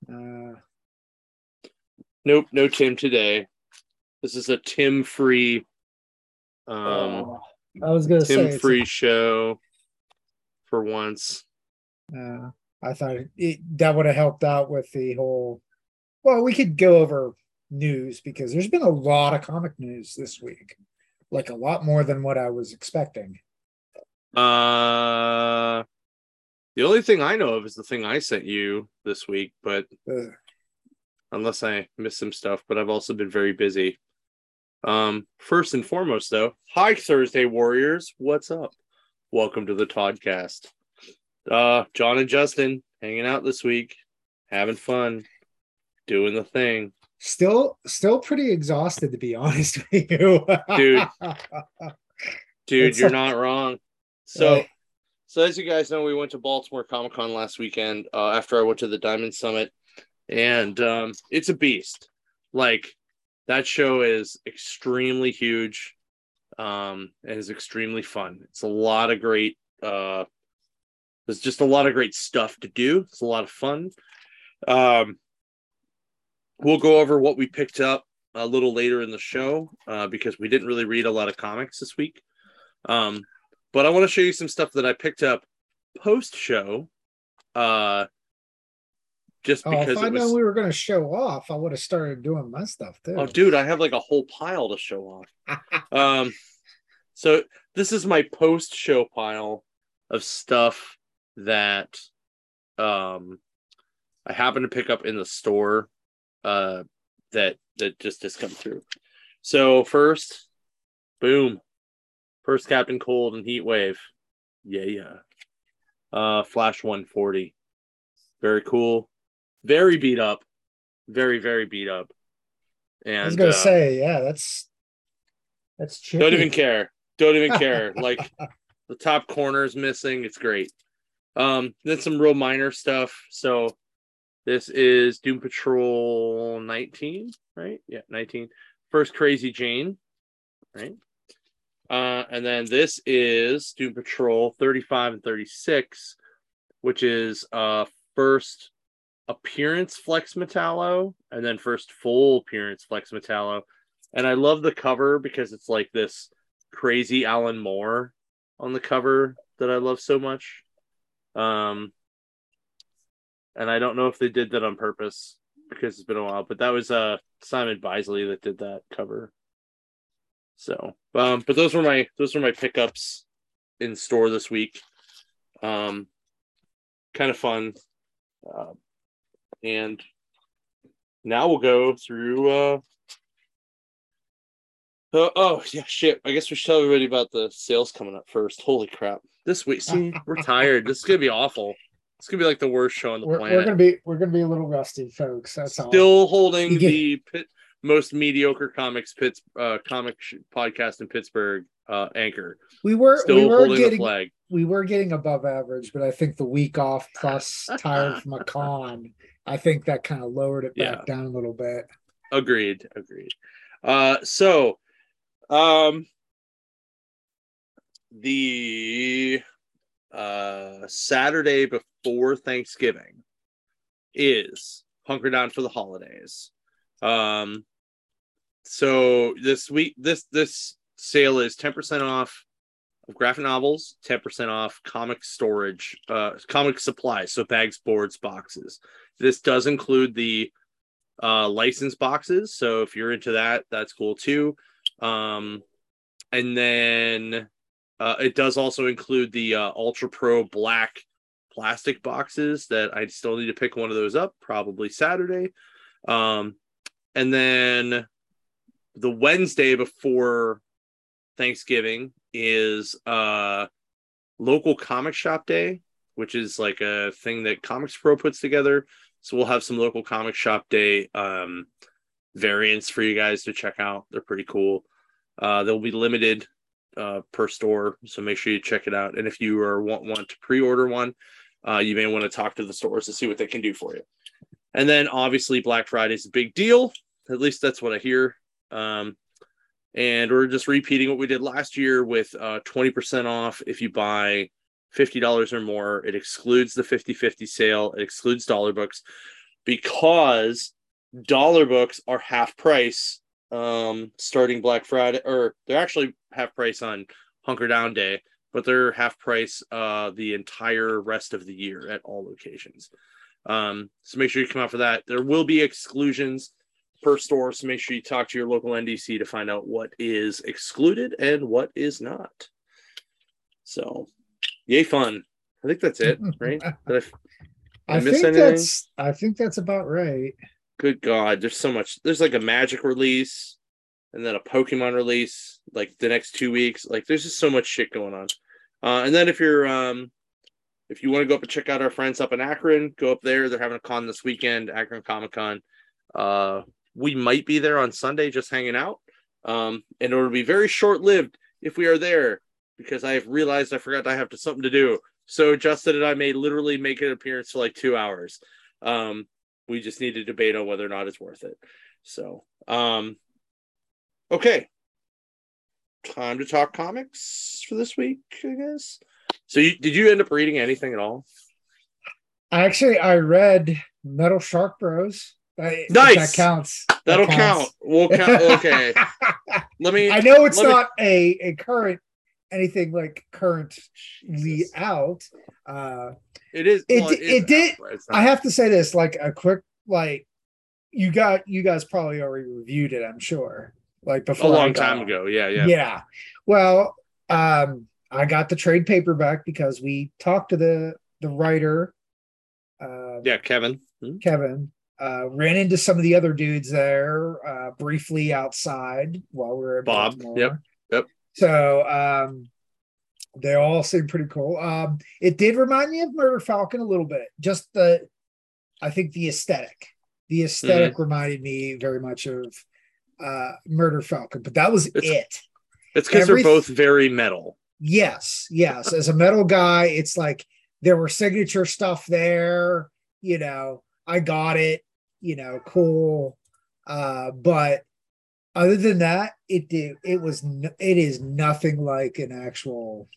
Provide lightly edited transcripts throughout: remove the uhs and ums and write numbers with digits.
Nope, no Tim today. This is a Tim-free I was going to say Tim-free show for once. I thought that would have helped out with the whole. Well, we could go over news because there's been a lot of comic news this week, like a lot more than what I was expecting. The only thing I know of is the thing I sent you this week, but unless I missed some stuff, but I've also been very busy. First and foremost, though, hi Thursday Warriors, what's up? Welcome to the Toddcast. John and Justin hanging out this week, having fun, doing the thing. Still pretty exhausted, to be honest with you. Dude, you're not wrong. So as you guys know, we went to Baltimore Comic-Con last weekend after I went to the Diamond Summit, and it's a beast. Like, that show is extremely huge and is extremely fun. It's a lot of great there's just a lot of great stuff to do. It's a lot of fun. We'll go over what we picked up a little later in the show because we didn't really read a lot of comics this week. But I want to show you some stuff that I picked up post-show. Just because if I know we were going to show off, I would have started doing my stuff too. Oh, dude, I have like a whole pile to show off. So this is my post-show pile of stuff that I happened to pick up in the store that just has come through. So first, boom. First Captain Cold and Heat Wave. Yeah. Flash 140. Very cool. Very beat up. Very, very beat up. And I was going to say, yeah, that's chippy. Don't even care. Like, the top corner is missing. It's great. Then some real minor stuff. So this is Doom Patrol 19, right? Yeah, 19. First Crazy Jane, right? And then this is Doom Patrol 35 and 36, which is first appearance Flex Metallo, and then first full appearance Flex Metallo. And I love the cover because it's like this crazy Alan Moore on the cover that I love so much. And I don't know if they did that on purpose because it's been a while, but that was Simon Bisley that did that cover. So, but those were my pickups in store this week. Kind of fun. And now we'll go through oh yeah, shit. I guess we should tell everybody about the sales coming up first. Holy crap. This week, see, we're tired. This is gonna be awful. It's gonna be like the worst show on the planet. We're gonna be a little rusty, folks. That's still all. Holding the most mediocre comic podcast in Pittsburgh anchor. We were holding getting the flag. We were getting above average, but I think the week off plus tired from a con, I think that kind of lowered it back down a little bit. Agreed. The Saturday before Thanksgiving is Hunker Down for the Holidays. So this week, this sale is 10% off of graphic novels, 10% off comic storage, comic supplies, so bags, boards, boxes. This does include the licensed boxes, so if you're into that, that's cool too. And then it does also include the Ultra Pro black plastic boxes that I still need to pick one of those up, probably Saturday. And then the Wednesday before Thanksgiving is local comic shop day, which is like a thing that Comics Pro puts together. So we'll have some local comic shop day variants for you guys to check out. They're pretty cool. They'll be limited per store, so make sure you check it out. And if you want to pre-order one, you may want to talk to the stores to see what they can do for you. And then obviously Black Friday is a big deal. At least that's what I hear. And we're just repeating what we did last year with 20% off if you buy $50 or more. It excludes the 50/50 sale. It excludes dollar books. because dollar books are half price starting Black Friday, or they're actually half price on Hunker Down Day, but they're half price the entire rest of the year at all locations. So make sure you come out for that. There will be exclusions per store, so make sure you talk to your local NDC to find out what is excluded and what is not. So, yay fun. I think that's it, right? Did I miss anything? I think that's about right. Good God, there's so much. There's like a Magic release and then a Pokemon release like the next 2 weeks. Like there's just so much shit going on. And then if you want to go up and check out our friends up in Akron, go up there. They're having a con this weekend, Akron Comic Con. We might be there on Sunday just hanging out. And it'll be very short-lived if we are there, because I have realized I forgot I have something to do. So Justin and I may literally make an appearance for like 2 hours. We just need to debate on whether or not it's worth it. So, okay. Time to talk comics for this week, I guess. So did you end up reading anything at all? I read Metal Shark Bros. Nice. That counts. That'll count. We'll count. Okay. I know it's not a current anything like currently out. It is. It did. I have to say this, like a quick, like you guys probably already reviewed it, I'm sure. Like before, a long time ago. Yeah. Well, I got the trade paperback because we talked to the writer. Kevin. Kevin ran into some of the other dudes there briefly outside while we were at Bob. Baltimore. Yep. So they all seem pretty cool. It did remind me of Murder Falcon a little bit. Just I think the aesthetic. The aesthetic reminded me very much of Murder Falcon, but that was it. It's because they're both very metal. Yes. As a metal guy, it's like there were signature stuff there. I got it. Cool. But other than that, it is nothing like an actual,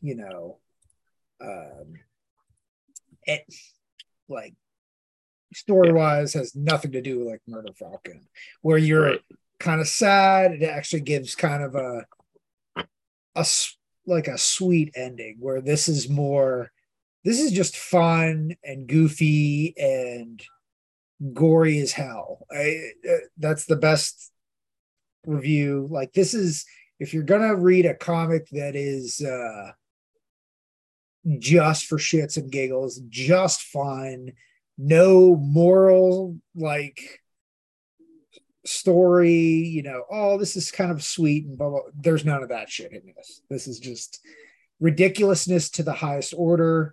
like story-wise has nothing to do with like Murder Falcon, where you're kind of sad. It actually gives kind of a sweet ending, where this is just fun and goofy and gory as hell. That's the best review. Like, this is, if you're gonna read a comic that is just for shits and giggles, just fun, no moral like story, this is kind of sweet and blah, blah. There's none of that shit in this. This is just ridiculousness to the highest order.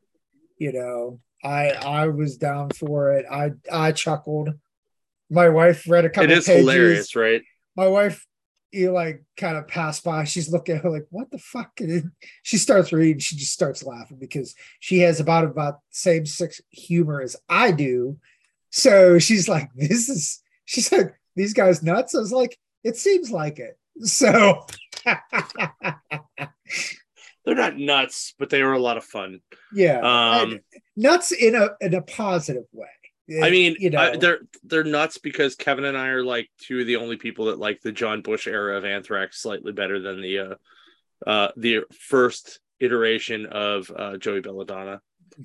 I was down for it. I chuckled. My wife read a couple pages. It is hilarious, right? My wife, kind of passed by. She's looking at her like, what the fuck? And she starts reading. She just starts laughing because she has about the same sense humor as I do. So she's like, she's like, these guys nuts. I was like, it seems like it. So they're not nuts, but they were a lot of fun. Yeah. Nuts in a positive way. I mean, they're nuts because Kevin and I are like two of the only people that like the John Bush era of Anthrax slightly better than the first iteration of Joey Belladonna.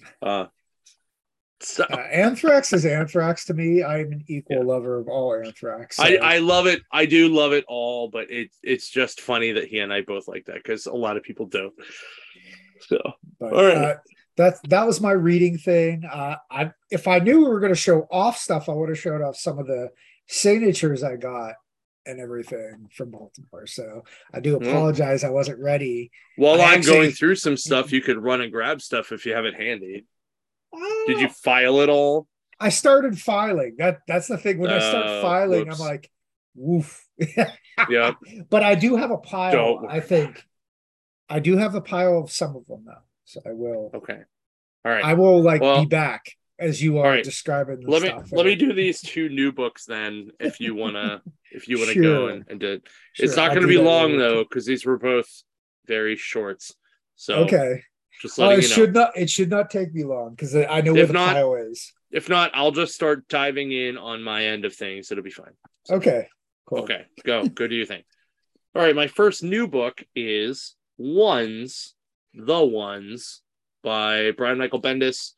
So Anthrax is Anthrax to me. I'm an equal lover of all Anthrax. So. I love it. I do love it all, but it's just funny that he and I both like that because a lot of people don't. So, but, all right. That was my reading thing. If I knew we were going to show off stuff, I would have showed off some of the signatures I got and everything from Baltimore. So I do apologize. I wasn't ready. While I'm going through some stuff, you could run and grab stuff if you have it handy. Did you file it all? I started filing. That's the thing. When I start filing, I'm like, woof. Yeah. But I do have a pile. I think I do have a pile of some of them now. So I will. Okay. All right. I will be back as you are describing the stuff. Let me do these two new books then, if you wanna Sure. go and do it. Sure, it's not going to be long though, because these were both very shorts. So okay. Just letting you know. It should not take me long because I know where the pile is. If not, I'll just start diving in on my end of things. It'll be fine. So, Okay. Cool. okay, go do your thing. All right, my first new book is The Ones by Brian Michael Bendis.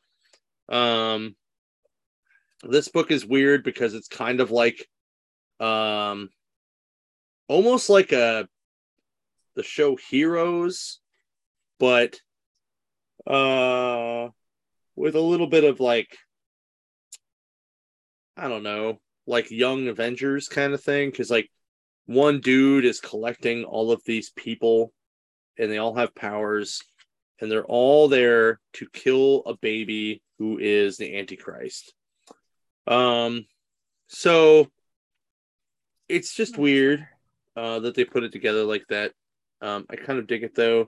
This book is weird because it's kind of like almost like the show Heroes, but with a little bit of like, I don't know, like Young Avengers kind of thing, because like one dude is collecting all of these people and they all have powers and they're all there to kill a baby who is the Antichrist. So it's just weird that they put it together like that. I kind of dig it though.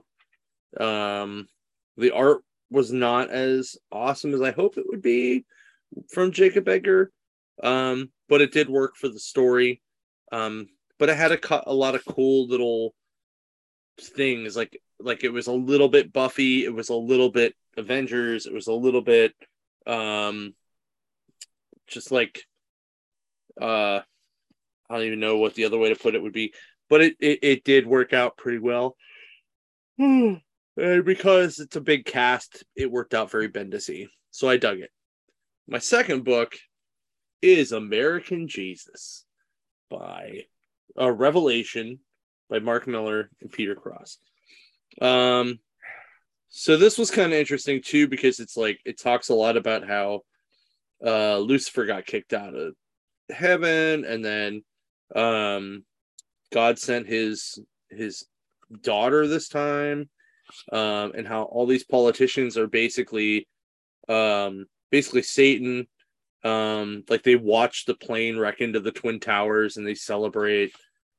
The art was not as awesome as I hoped it would be from Jacob Egger, but it did work for the story. But it had a lot of cool little things, like it was a little bit Buffy, it was a little bit Avengers, it was a little bit just like I don't even know what the other way to put it would be, but it did work out pretty well. And because it's a big cast, it worked out very Bendis-y, so I dug it. My second book is American Jesus by Revelation by Mark Miller and Peter Cross. So this was kind of interesting too, because it's like it talks a lot about how Lucifer got kicked out of heaven, and then God sent his daughter this time, and how all these politicians are basically Satan. Like they watch the plane wreck into the Twin Towers and they celebrate.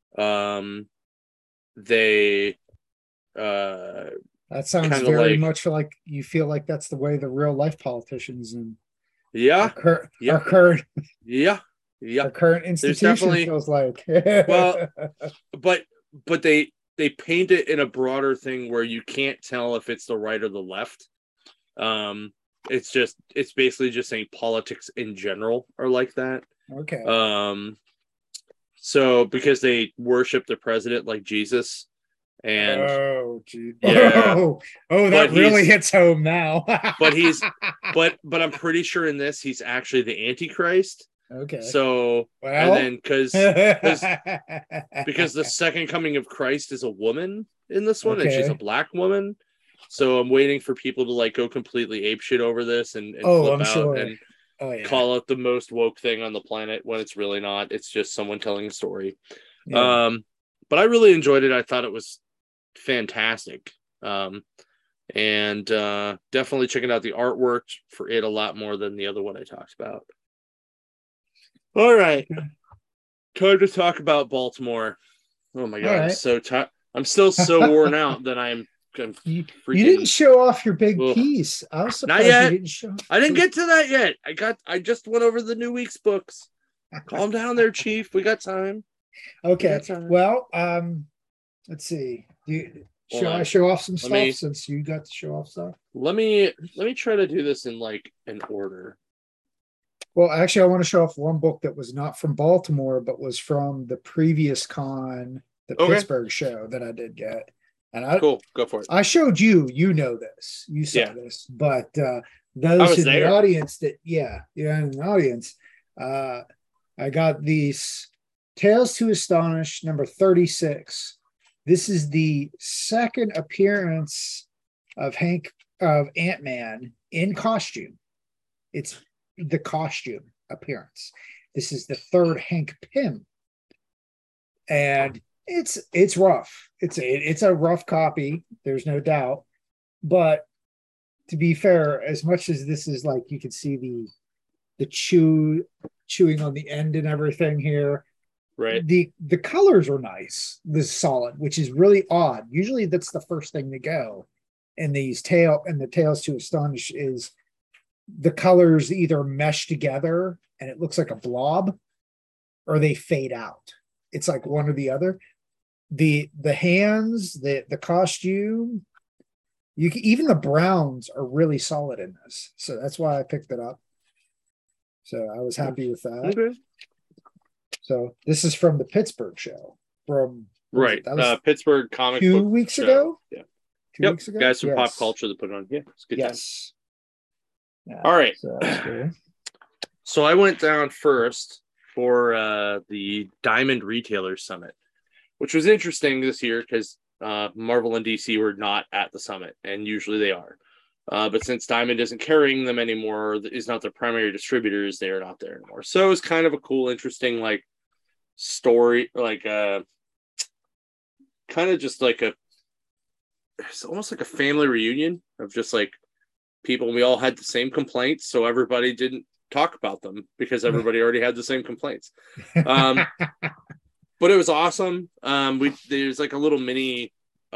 That sounds very much like you feel like that's the way the real life politicians and our current our current institution feels like. Well, but they paint it in a broader thing where you can't tell if it's the right or the left. It's basically just saying politics in general are like that. Okay. So because they worship the president like Jesus, and that really hits home now. but I'm pretty sure in this he's actually the Antichrist. Okay. So and then because the second coming of Christ is a woman in this one, and she's a black woman. So I'm waiting for people to like go completely apeshit over this and flip out and call it the most woke thing on the planet when it's really not. It's just someone telling a story. Yeah. But I really enjoyed it. I thought it was fantastic. And definitely checking out the artwork for it a lot more than the other one I talked about. All right. Time to talk about Baltimore. Oh my God. I'm so tired. I'm still so worn out that you didn't show off your big piece. I was surprised. Not yet. You didn't show. I didn't get to that yet. I just went over the new week's books. Calm down there, Chief. We got time. Okay. Well, let's see. Should I show off some stuff since you got to show off stuff? Let me try to do this in like an order. Well, actually, I want to show off one book that was not from Baltimore, but was from the previous con, the Pittsburgh show that I did get. And cool, go for it. I showed you, this, you saw this, but those in the audience in the audience, I got these Tales to Astonish number 36. This is the second appearance of Ant-Man in costume. It's the costume appearance. This is the third Hank Pym, and it's rough. It's a rough copy. There's no doubt. But to be fair, as much as this is like you can see the chewing on the end and everything here, right? The colors are nice. This solid, which is really odd. Usually that's the first thing to go in these Tales to Astonish is the colors either mesh together and it looks like a blob, or they fade out. It's like one or the other. The hands, the costume, even the browns are really solid in this. So that's why I picked it up. So I was happy with that. Okay. So this is from the Pittsburgh show. From Right. that was Pittsburgh comic 2 weeks show. ago. Yeah. 2 weeks ago. Guys from Pop Yes. Culture that put it on. Yeah, it's a good time. Yes. Yeah, All right. so that's cool. So I went down first for the Diamond Retailer Summit, which was interesting this year because Marvel and DC were not at the summit, and usually they are. But since Diamond isn't carrying them anymore, is not their primary distributors, they are not there anymore. So it was kind of a cool, interesting like story, like kind of just like it's almost like a family reunion of just like people. We all had the same complaints, so everybody didn't talk about them because everybody already had the same complaints. But it was awesome. There's like a little mini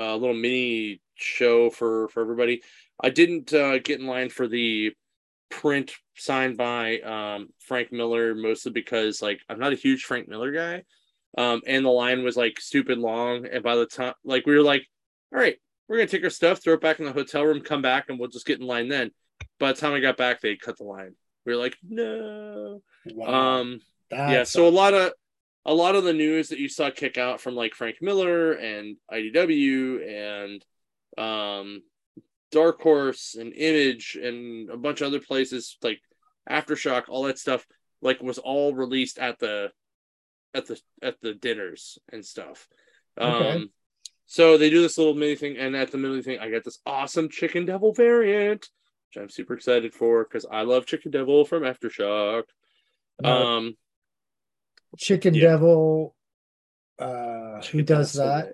show for everybody. I didn't get in line for the print signed by Frank Miller, mostly because like I'm not a huge Frank Miller guy. And the line was like stupid long. And by the time like we were like, all right, we're gonna take our stuff, throw it back in the hotel room, come back, and we'll just get in line then. By the time I got back, they cut the line. We were like, no. Wow. Yeah, so a lot of the news that you saw kick out from like Frank Miller and IDW and Dark Horse and Image and a bunch of other places like Aftershock, all that stuff like was all released at the dinners and stuff. Okay. So they do this little mini thing, and at the mini thing, I got this awesome Chicken Devil variant, which I'm super excited for because I love Chicken Devil from Aftershock. Chicken Devil. Who does that?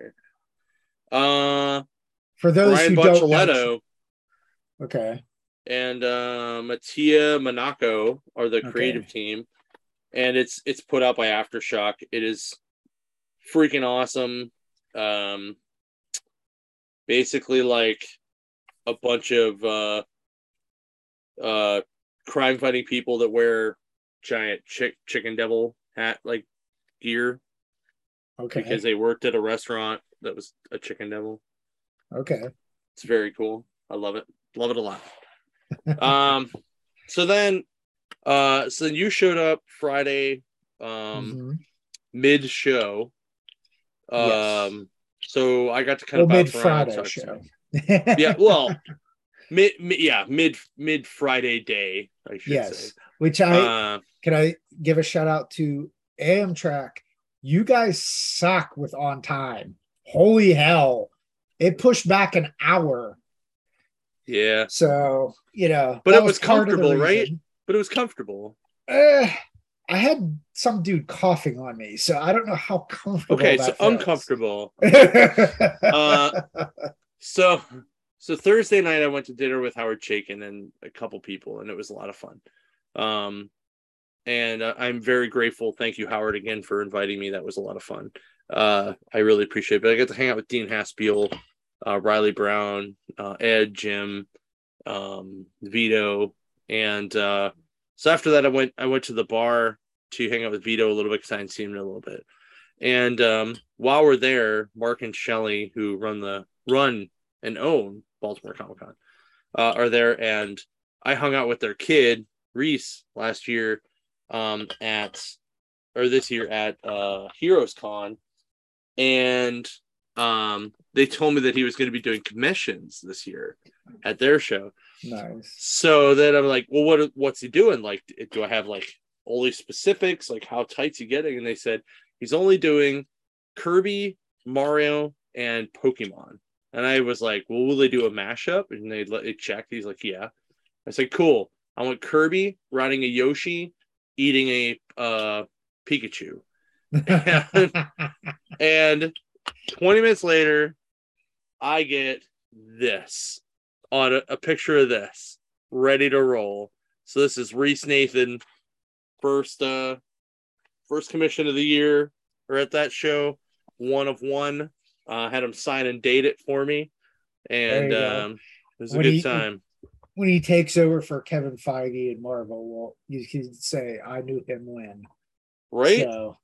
For those Brian who Boccoletto, don't know. Okay. And Mattia Monaco are the creative team, and it's put out by Aftershock. It is freaking awesome. Basically like a bunch of crime fighting people that wear giant Chicken Devil hat like gear. Okay. Because they worked at a restaurant that was a Chicken Devil. Okay. It's very cool. I love it. Love it a lot. So then you showed up Friday mid show. Yes. So I got to kind of bounce around. Mid-Friday show. Yeah, well, mid Friday day, I should say. Which can I give a shout out to Amtrak? You guys suck with on time. Holy hell. It pushed back an hour. Yeah. So, but it was comfortable, right? But it was comfortable. I had some dude coughing on me, so I don't know how comfortable. Okay, that so feels. Uncomfortable. So Thursday night I went to dinner with Howard Chaykin and a couple people, and it was a lot of fun. And I'm very grateful. Thank you, Howard, again for inviting me. That was a lot of fun. I really appreciate it. But I got to hang out with Dean Haspiel, Riley Brown, Ed, Jim, Vito, and so after that I went to the bar to hang out with Vito a little bit because I hadn't seen him in a little bit. And while we're there, Mark and Shelley, who run and own Baltimore Comic Con, are there, and I hung out with their kid Reese last year this year at Heroes Con, and they told me that he was going to be doing commissions this year at their show. Nice. So then I'm like, well, what's he doing? Like, do I have like only specifics? Like, how tight's he getting? And they said he's only doing Kirby, Mario, and Pokemon. And I was like, well, will they do a mashup? And they checked. He's like, yeah. I said, cool. I want Kirby riding a Yoshi, eating a Pikachu. And 20 minutes later, I get this on a picture of this ready to roll. So this is Reese Nathan, first commission of the year, or at that show, 1 of 1. Had him sign and date it for me, and it was a good time. When he takes over for Kevin Feige and Marvel, well, you can say I knew him when, right? So.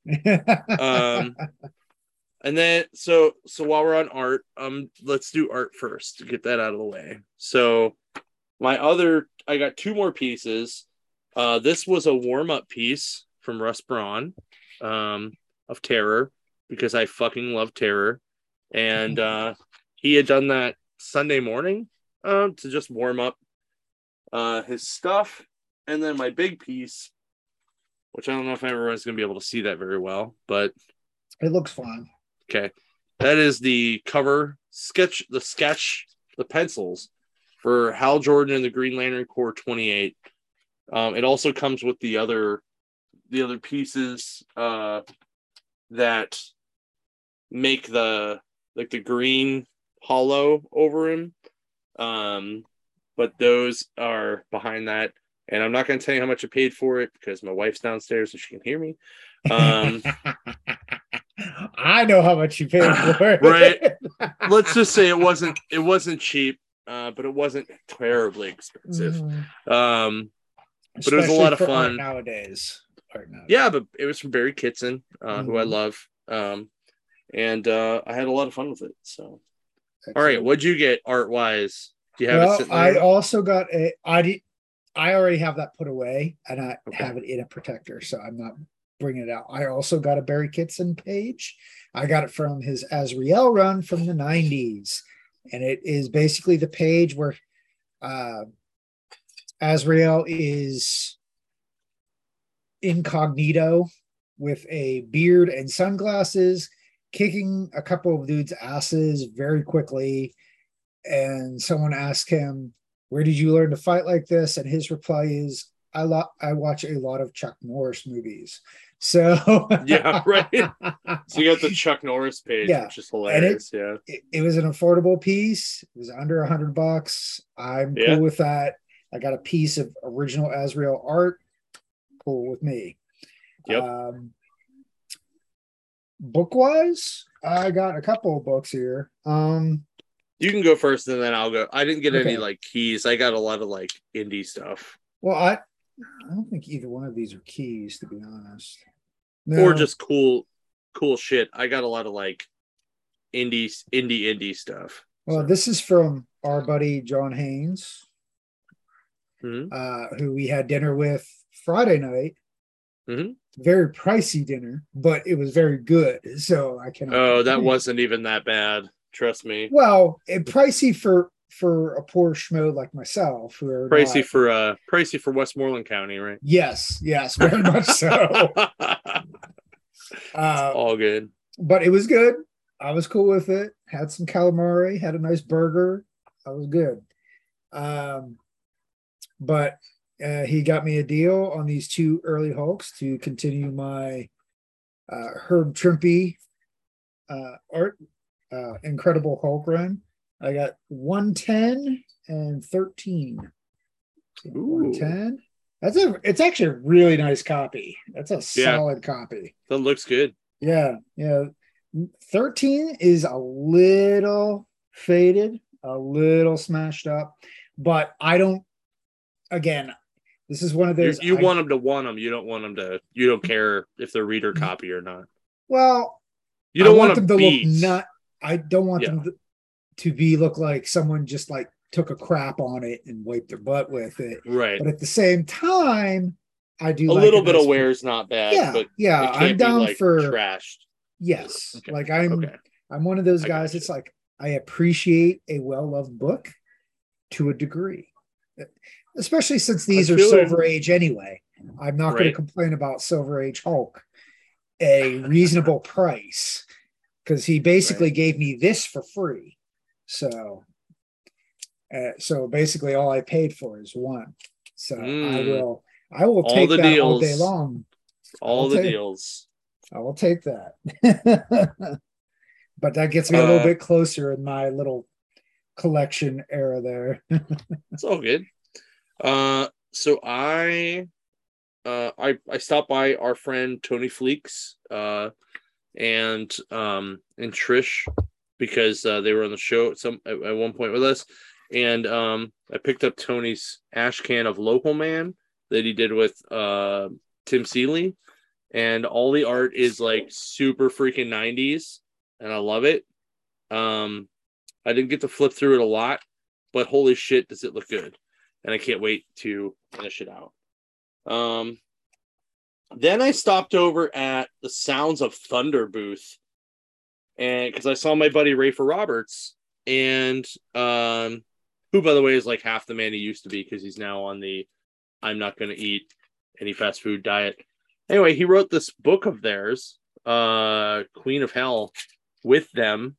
And then so while we're on art, let's do art first to get that out of the way. So I got 2 more pieces This was a warm-up piece from Russ Braun of Terror, because I fucking love Terror. And he had done that Sunday morning to just warm up his stuff. And then my big piece, which I don't know if everyone's going to be able to see that very well, but it looks fun. Okay. That is the cover sketch, the pencils for Hal Jordan and the Green Lantern Corps 28. It also comes with the other pieces that make the green hollow over him. But those are behind that. And I'm not going to tell you how much I paid for it because my wife's downstairs so she can hear me. I know how much you paid for it. Right. Let's just say it wasn't cheap, but it wasn't terribly expensive. But it was a lot of fun nowadays. Yeah, but it was from Barry Kitson, who I love. And I had a lot of fun with it. So, excellent. All right, what'd you get art wise? Do you have it sitting there? I also got I already have that put away, and I have it in a protector, so I'm not bringing it out. I also got a Barry Kitson page. I got it from his Azrael run from the 90s, and it is basically the page where Azrael is incognito with a beard and sunglasses, kicking a couple of dudes' asses very quickly. And someone asked him, "Where did you learn to fight like this?" And his reply is, I watch a lot of Chuck Norris movies. So yeah, right. So you got the Chuck Norris page, which is hilarious. It was an affordable piece. It was under $100. I'm cool with that. I got a piece of original Azrael art. Cool with me. Yep. Book wise, I got a couple of books here. You can go first and then I'll go. I didn't get any like keys. I got a lot of like indie stuff. Well, I don't think either one of these are keys, to be honest. No. Or just cool shit. I got a lot of like indie stuff. Well, this is from our buddy John Haynes, who we had dinner with Friday night. Very pricey dinner, but it was very good. So I cannot. Oh, that wasn't even that bad. Trust me. Well, pricey for a poor schmo like myself, who are pricey for Westmoreland County, right? Yes, very much so. All good, but it was good. I was cool with it. Had some calamari, had a nice burger. I was good. But he got me a deal on these 2 early Hulks to continue my Herb Trimpe art. Incredible Hulk run. I got 110 and 13. 110. It's actually a really nice copy. That's a solid copy. That looks good. Yeah. 13 is a little faded, a little smashed up, but I don't. Again, this is one of those. You want them to want them. You don't want them to. You don't care if they're reader copy or not. Well, you don't want them to look not. I don't want them to look like someone just like took a crap on it and wiped their butt with it. Right. But at the same time, I do a little bit of wear is not bad. But I'm down for trashed. Yes. Okay. Like I'm one of those guys. It's like I appreciate a well-loved book to a degree, especially since these are Silver Age anyway. I'm not going to complain about Silver Age Hulk, a reasonable price, because he basically gave me this for free. So basically all I paid for is one. So I will take that deals. All day long. All the deals. I will take that. But that gets me a little bit closer in my little collection era there. It's all good. So I stopped by our friend Tony Fleeks and Trish, because they were on the show at one point with us, and I picked up Tony's ash can of Local Man that he did with Tim Seeley, and all the art is like super freaking 90s, and I love it. I didn't get to flip through it a lot, but holy shit, does it look good. And I can't wait to finish it out. Um, then I stopped over at the Sounds of Thunder booth, and because I saw my buddy Rafer Roberts, and who, by the way, is like half the man he used to be because he's now on the I'm not going to eat any fast food diet. Anyway, he wrote this book of theirs, Queen of Hell, with them.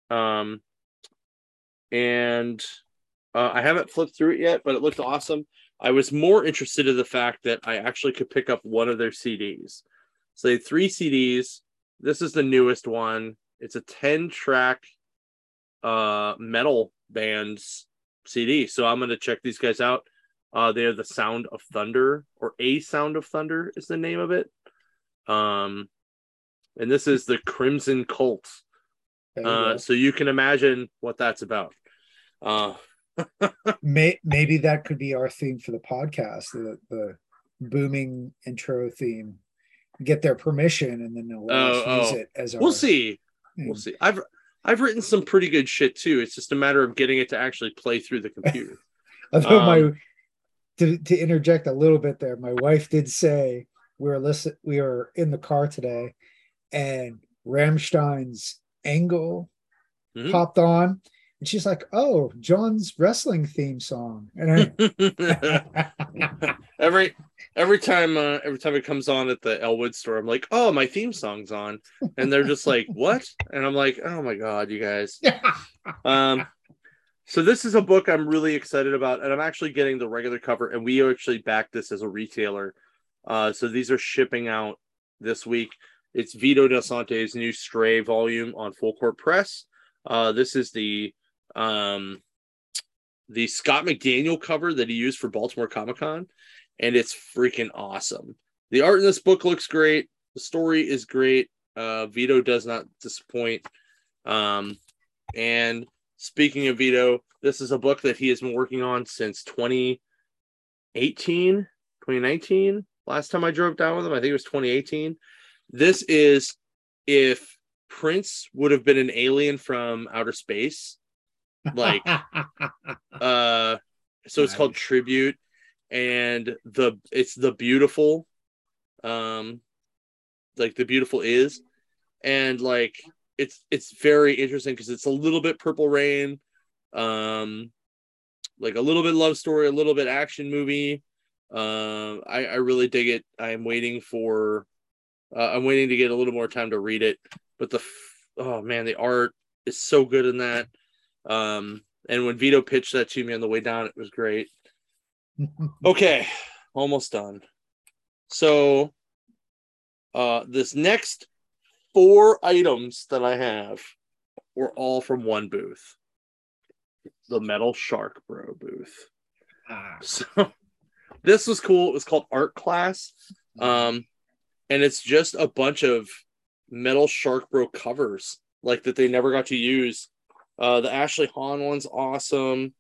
And I haven't flipped through it yet, but it looked awesome. I was more interested in the fact that I actually could pick up one of their CDs. So they had 3 CDs. This is the newest one. It's a 10-track metal band's CD. So I'm going to check these guys out. They are the Sound of Thunder, or A Sound of Thunder is the name of it. And this is the Crimson Cult. So you can imagine what that's about. Maybe that could be our theme for the podcast, the booming intro theme. Get their permission, and then they'll let us use it as our. We'll see. We'll see. I've written some pretty good shit too. It's just a matter of getting it to actually play through the computer. Although to interject a little bit there, my wife did say we were in the car today, and Rammstein's Angle popped on, and she's like, "Oh, John's wrestling theme song." And every time it comes on at the Elwood store, I'm like, "Oh, my theme song's on," and they're just like, "What?" And I'm like, "Oh my god, you guys." So this is a book I'm really excited about, and I'm actually getting the regular cover, and we actually backed this as a retailer. So these are shipping out this week. It's Vito Del Sante's new Stray volume on Full Court Press. This is the Scott McDaniel cover that he used for Baltimore Comic-Con, and it's freaking awesome. The art in this book looks great. The story is great. Vito does not disappoint. And speaking of Vito, this is a book that he has been working on since 2019. Last time I drove down with him, I think it was 2018. This is if Prince would have been an alien from outer space. Like, so it's called Tribute, and it's the beautiful, like the beautiful is, and like it's very interesting because it's a little bit Purple Rain, like a little bit love story, a little bit action movie. I really dig it. I'm waiting to get a little more time to read it, but oh man, the art is so good in that. And when Vito pitched that to me on the way down, it was great. Okay, almost done. So this next 4 items that I have were all from one booth, the Metal Shark Bro booth. So this was cool. It was called Art Class, and it's just a bunch of Metal Shark Bro covers like that they never got to use. The Ashley Hahn one's awesome.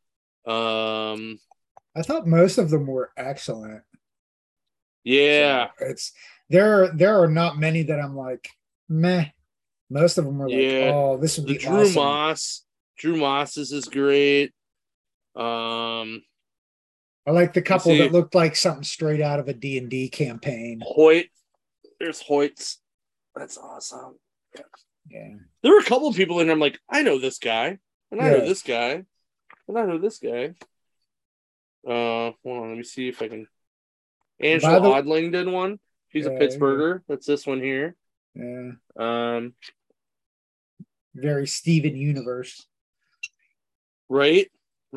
I thought most of them were excellent. Yeah, so there are not many that I'm like meh. Most of them are like, oh, this would be Drew awesome. Moss. Drew Moss's is great. I like the couple that looked like something straight out of a D&D campaign. Hoyt. There's Hoyt's. That's awesome. Yeah. There were a couple of people in there. I'm like, I know this guy. And I know this guy. And I know this guy. Hold on. Let me see if I can. Angela Odling did one. She's a Pittsburgher. That's this one here. Yeah. Very Steven Universe. Right.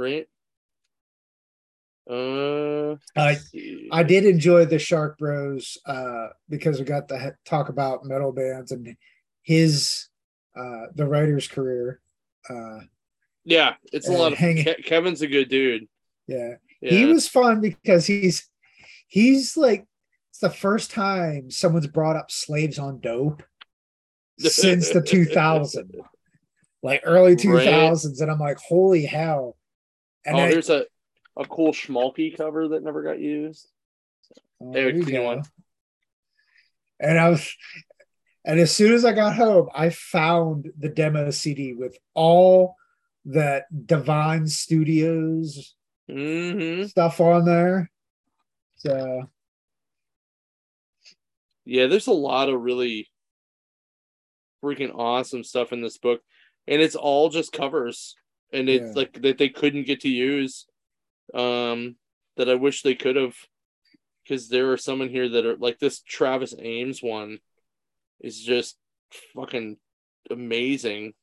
I did enjoy the Shark Bros because we got to talk about metal bands and his the writer's career. Yeah, it's a lot of Kevin's a good dude. Yeah. He was fun because he's like, it's the first time someone's brought up Slaves on Dope since the 2000, like early 2000s, and I'm like, holy hell. And there's a cool Schmalky cover that never got used. There you go. And as soon as I got home, I found the demo CD with all that Divine Studios stuff on there. So Yeah, there's a lot of really freaking awesome stuff in this book, and it's all just covers, and it's Yeah. like that they couldn't get to use, that I wish they could have, because there are some in here that are like this Travis Ames one is just fucking amazing.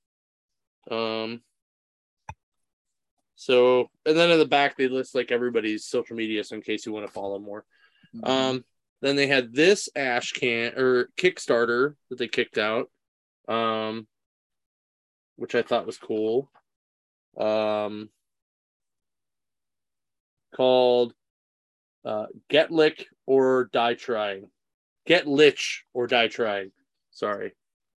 So, and then in the back they list like everybody's social media, so in case you want to follow more. Then they had this Ash can or Kickstarter that they kicked out, which I thought was cool. Called Get Lick or Die Trying. Get Lich or Die Trying. Sorry.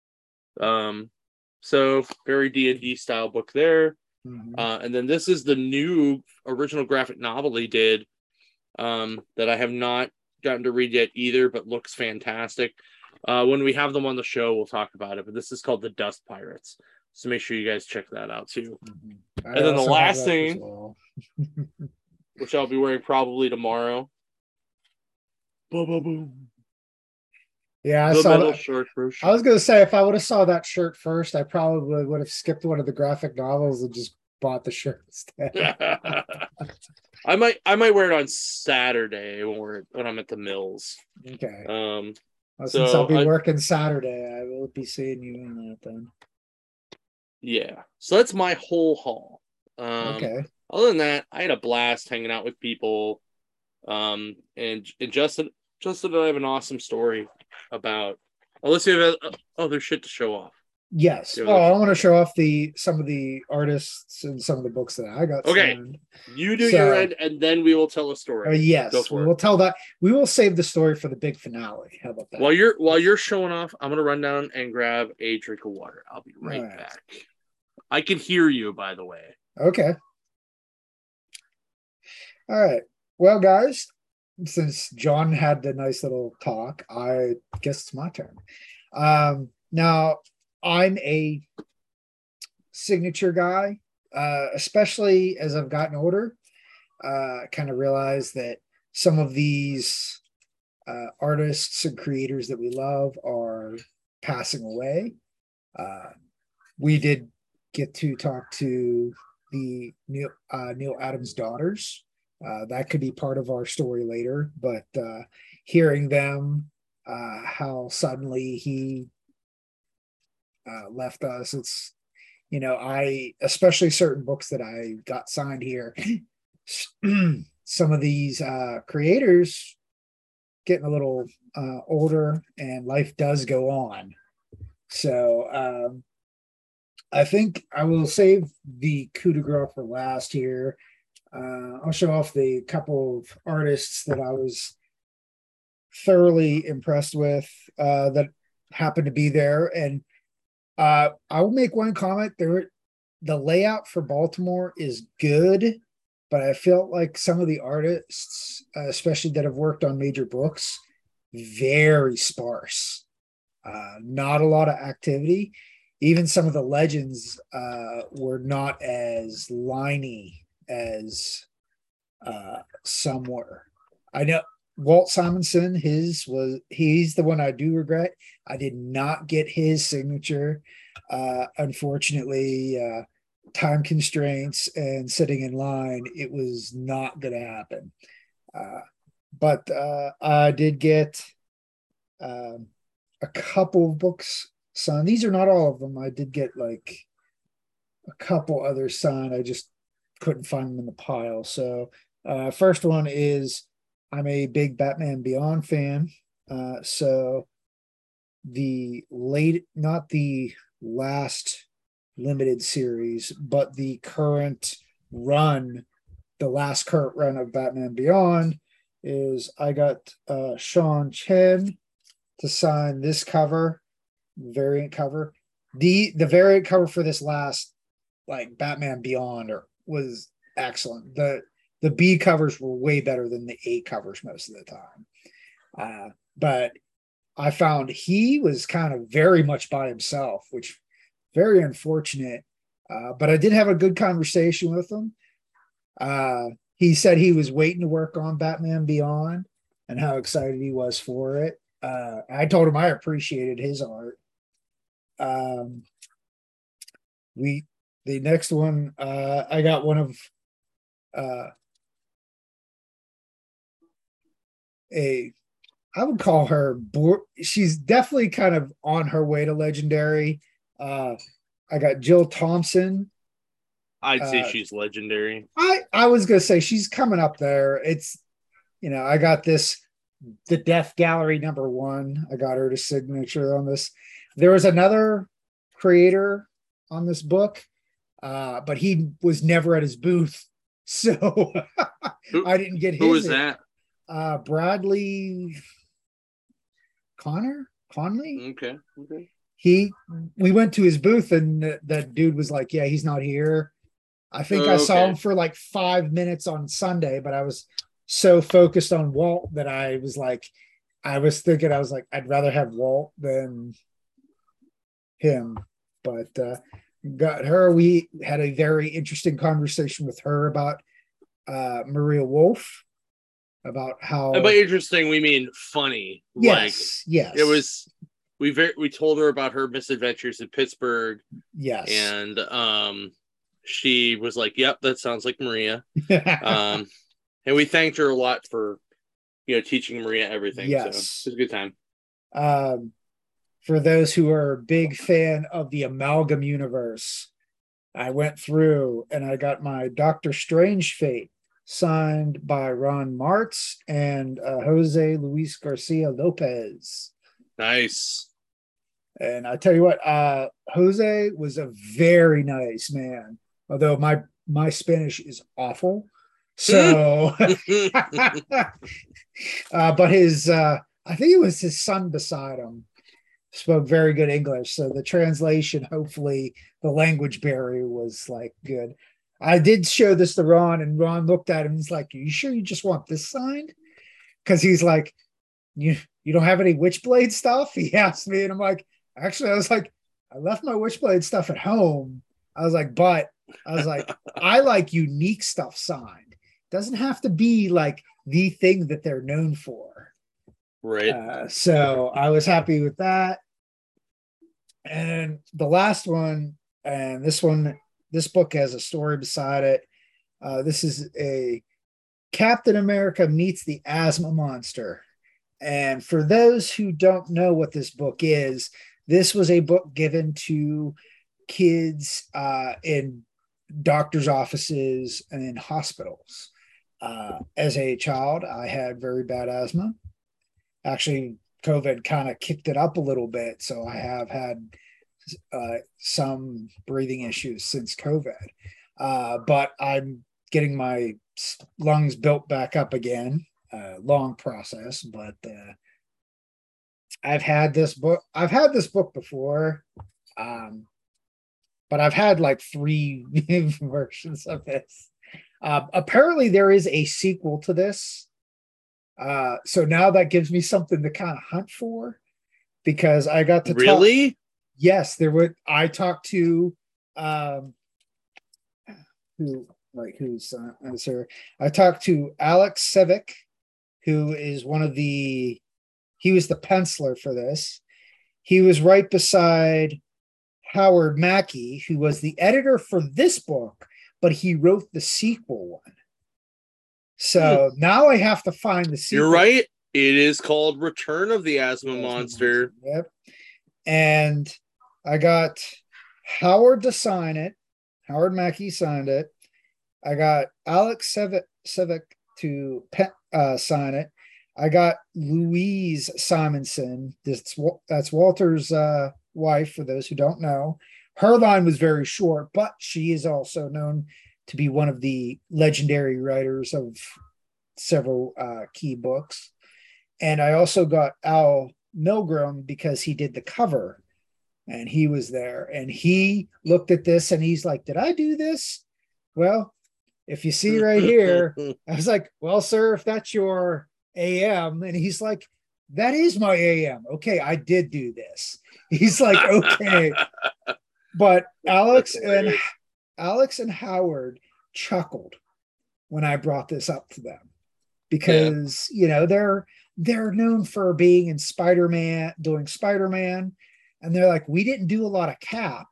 So very D&D style book there. And then this is the new original graphic novel he did, that I have not gotten to read yet either, but looks fantastic. When we have them on the show, we'll talk about it. But this is called The Dust Pirates. So make sure you guys check that out too. And then the last thing, which I'll be wearing probably tomorrow. Boom. Yeah, I saw that shirt first. I was gonna say if I would have saw that shirt first, I probably would have skipped one of the graphic novels and just bought the shirt instead. I might wear it on Saturday when I'm at the mills. Okay. Since I'll be working Saturday, I will be seeing you in that then. Yeah. So that's my whole haul. Okay. Other than that, I had a blast hanging out with people. And Justin and I have an awesome story about. Unless you have other shit to show off. Yes. Oh, I want to show off some of the artists and some of the books that I got. Okay. Signed. You do your end, and then we will tell a story. Yes, we will tell that. We will save the story for the big finale. How about that? While you're showing off, I'm gonna run down and grab a drink of water. I'll be right back. I can hear you, by the way. Okay. All right. Well, guys, since John had the nice little talk, I guess it's my turn. Now, I'm a signature guy, especially as I've gotten older. Kind of realized that some of these artists and creators that we love are passing away. We did get to talk to the Neil Adams daughters. That could be part of our story later, but hearing them, how suddenly he left us, it's, I, especially certain books that I got signed here, some of these creators getting a little older and life does go on. So I think I will save the coup de grace for last here. I'll show off the couple of artists that I was thoroughly impressed with that happened to be there. And I will make one comment there. The layout for Baltimore is good, but I felt like some of the artists, especially that have worked on major books, very sparse. Not a lot of activity. Even some of the legends were not as liney as some were. I know Walt Simonson, he's the one I do regret. I did not get his signature. Unfortunately, time constraints and sitting in line, it was not going to happen. But I did get a couple of books signed. These are not all of them. I did get like a couple others signed. I just couldn't find them in the pile. So first one is, I'm a big Batman Beyond fan. So not the last limited series, but the last current run of Batman Beyond is, I got Sean Chen to sign this variant cover. The variant cover for this last Batman Beyond was excellent. The B covers were way better than the A covers most of the time. But I found he was kind of very much by himself, which very unfortunate. But I did have a good conversation with him. He said he was waiting to work on Batman Beyond and how excited he was for it. I told him I appreciated his art. Um, we the next one, I got one of uh, a I would call her she's definitely kind of on her way to legendary. I got Jill Thompson. I'd say she's legendary. I was gonna say she's coming up there. It's I got the Death Gallery #1. I got her to signature on this. There was another creator on this book, but he was never at his booth, so I didn't get his. Who was that? Bradley Conley. Okay. We went to his booth and that dude was like, yeah, he's not here. I think I saw him for like 5 minutes on Sunday, but I was so focused on Walt that I was like, I'd rather have Walt than him. But got her. We had a very interesting conversation with her about Maria Wolf, about how. And by interesting, we mean funny. Yes, yes. It was. We told her about her misadventures in Pittsburgh. Yes, and she was like, "Yep, that sounds like Maria." And we thanked her a lot for, teaching Maria everything. Yes, so it was a good time. For those who are a big fan of the Amalgam universe, I went through and I got my Doctor Strange Fate signed by Ron Martz and Jose Luis Garcia Lopez. Nice. And I tell you what, Jose was a very nice man, although my Spanish is awful. So, but his, I think it was his son beside him, spoke very good English. So the translation, hopefully the language barrier was like good. I did show this to Ron, and Ron looked at him and he's like, "Are you sure you just want this signed?" Because he's like, you don't have any Witchblade stuff? He asked me, and I'm like, actually, I was like, I left my Witchblade stuff at home. I was like, I like unique stuff signed. It doesn't have to be like the thing that they're known for. Right. So I was happy with that. And the last one, and this book has a story beside it. This is a Captain America meets the asthma monster. And for those who don't know what this book is, this was a book given to kids in doctors' offices and in hospitals. As a child, I had very bad asthma. Actually, COVID kind of kicked it up a little bit. So I have had some breathing issues since COVID. But I'm getting my lungs built back up again. Long process, but I've had this book before, but I've had like 3 versions of this. Apparently there is a sequel to this, so now that gives me something to kind of hunt for, because I got to really. Yes, there would. I talked to who's answer. I talked to Alex Sevick, who is he was the penciler for this. He was right beside Howard Mackey, who was the editor for this book, but he wrote the sequel one. So now I have to find the sequel. You're right. It is called Return of the Asthma Monster. Yep. And I got Howard to sign it. Howard Mackey signed it. I got Alex Sevick to sign it. I got Louise Simonson. That's Walter's wife, for those who don't know. Her line was very short, but she is also known to be one of the legendary writers of several key books. And I also got Al Milgrom because he did the cover, and he was there. And he looked at this and he's like, "Did I do this?" Well, if you see right here, I was like, "Well, sir, if that's your AM," and he's like, "That is my AM. Okay, I did do this." He's like, "Okay." But Alex and Howard chuckled when I brought this up to them, because they're they're known for being in Spider-Man, doing Spider-Man. And they're like, we didn't do a lot of Cap.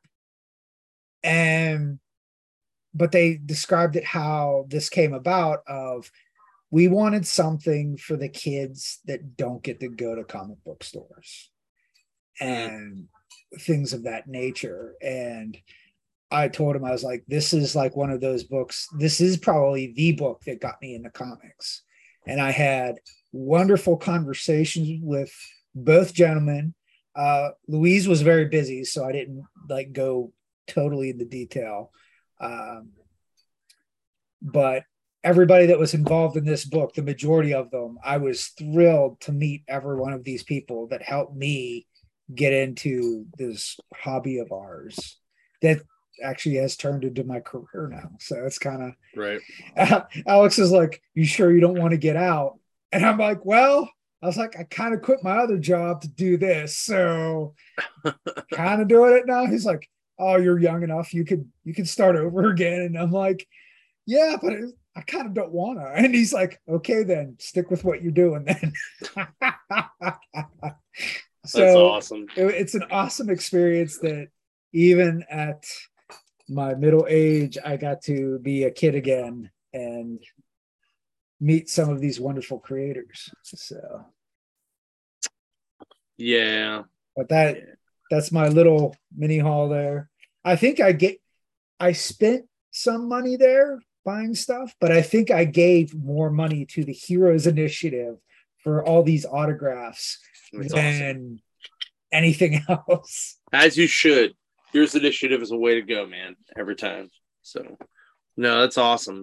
But they described it how this came about of we wanted something for the kids that don't get to go to comic book stores and things of that nature. And I told him, I was like, this is like one of those books. This is probably the book that got me into comics. And I had wonderful conversations with both gentlemen. Louise was very busy, so I didn't like go totally into detail. But everybody that was involved in this book, the majority of them, I was thrilled to meet every one of these people that helped me get into this hobby of ours that actually has turned into my career now. So it's kind of right. Alex is like, you sure you don't want to get out? And I'm like, well, I was like, I kind of quit my other job to do this. So kind of doing it now. He's like, oh, you're young enough. You could start over again. And I'm like, yeah, but I kind of don't want to. And he's like, okay, then stick with what you're doing then. So that's awesome. It's an awesome experience that even at my middle age, I got to be a kid again and meet some of these wonderful creators. So yeah, but that's my little mini haul there. I think I spent some money there buying stuff, but I think I gave more money to the Heroes Initiative for all these autographs than anything else. As you should. Heroes Initiative is a way to go, man, every time. So no, that's awesome.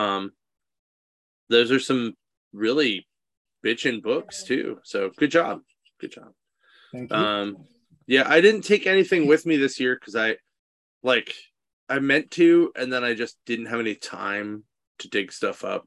Those are some really bitchin' books too. So good job. Thank you. Yeah, I didn't take anything with me this year because I meant to, and then I just didn't have any time to dig stuff up.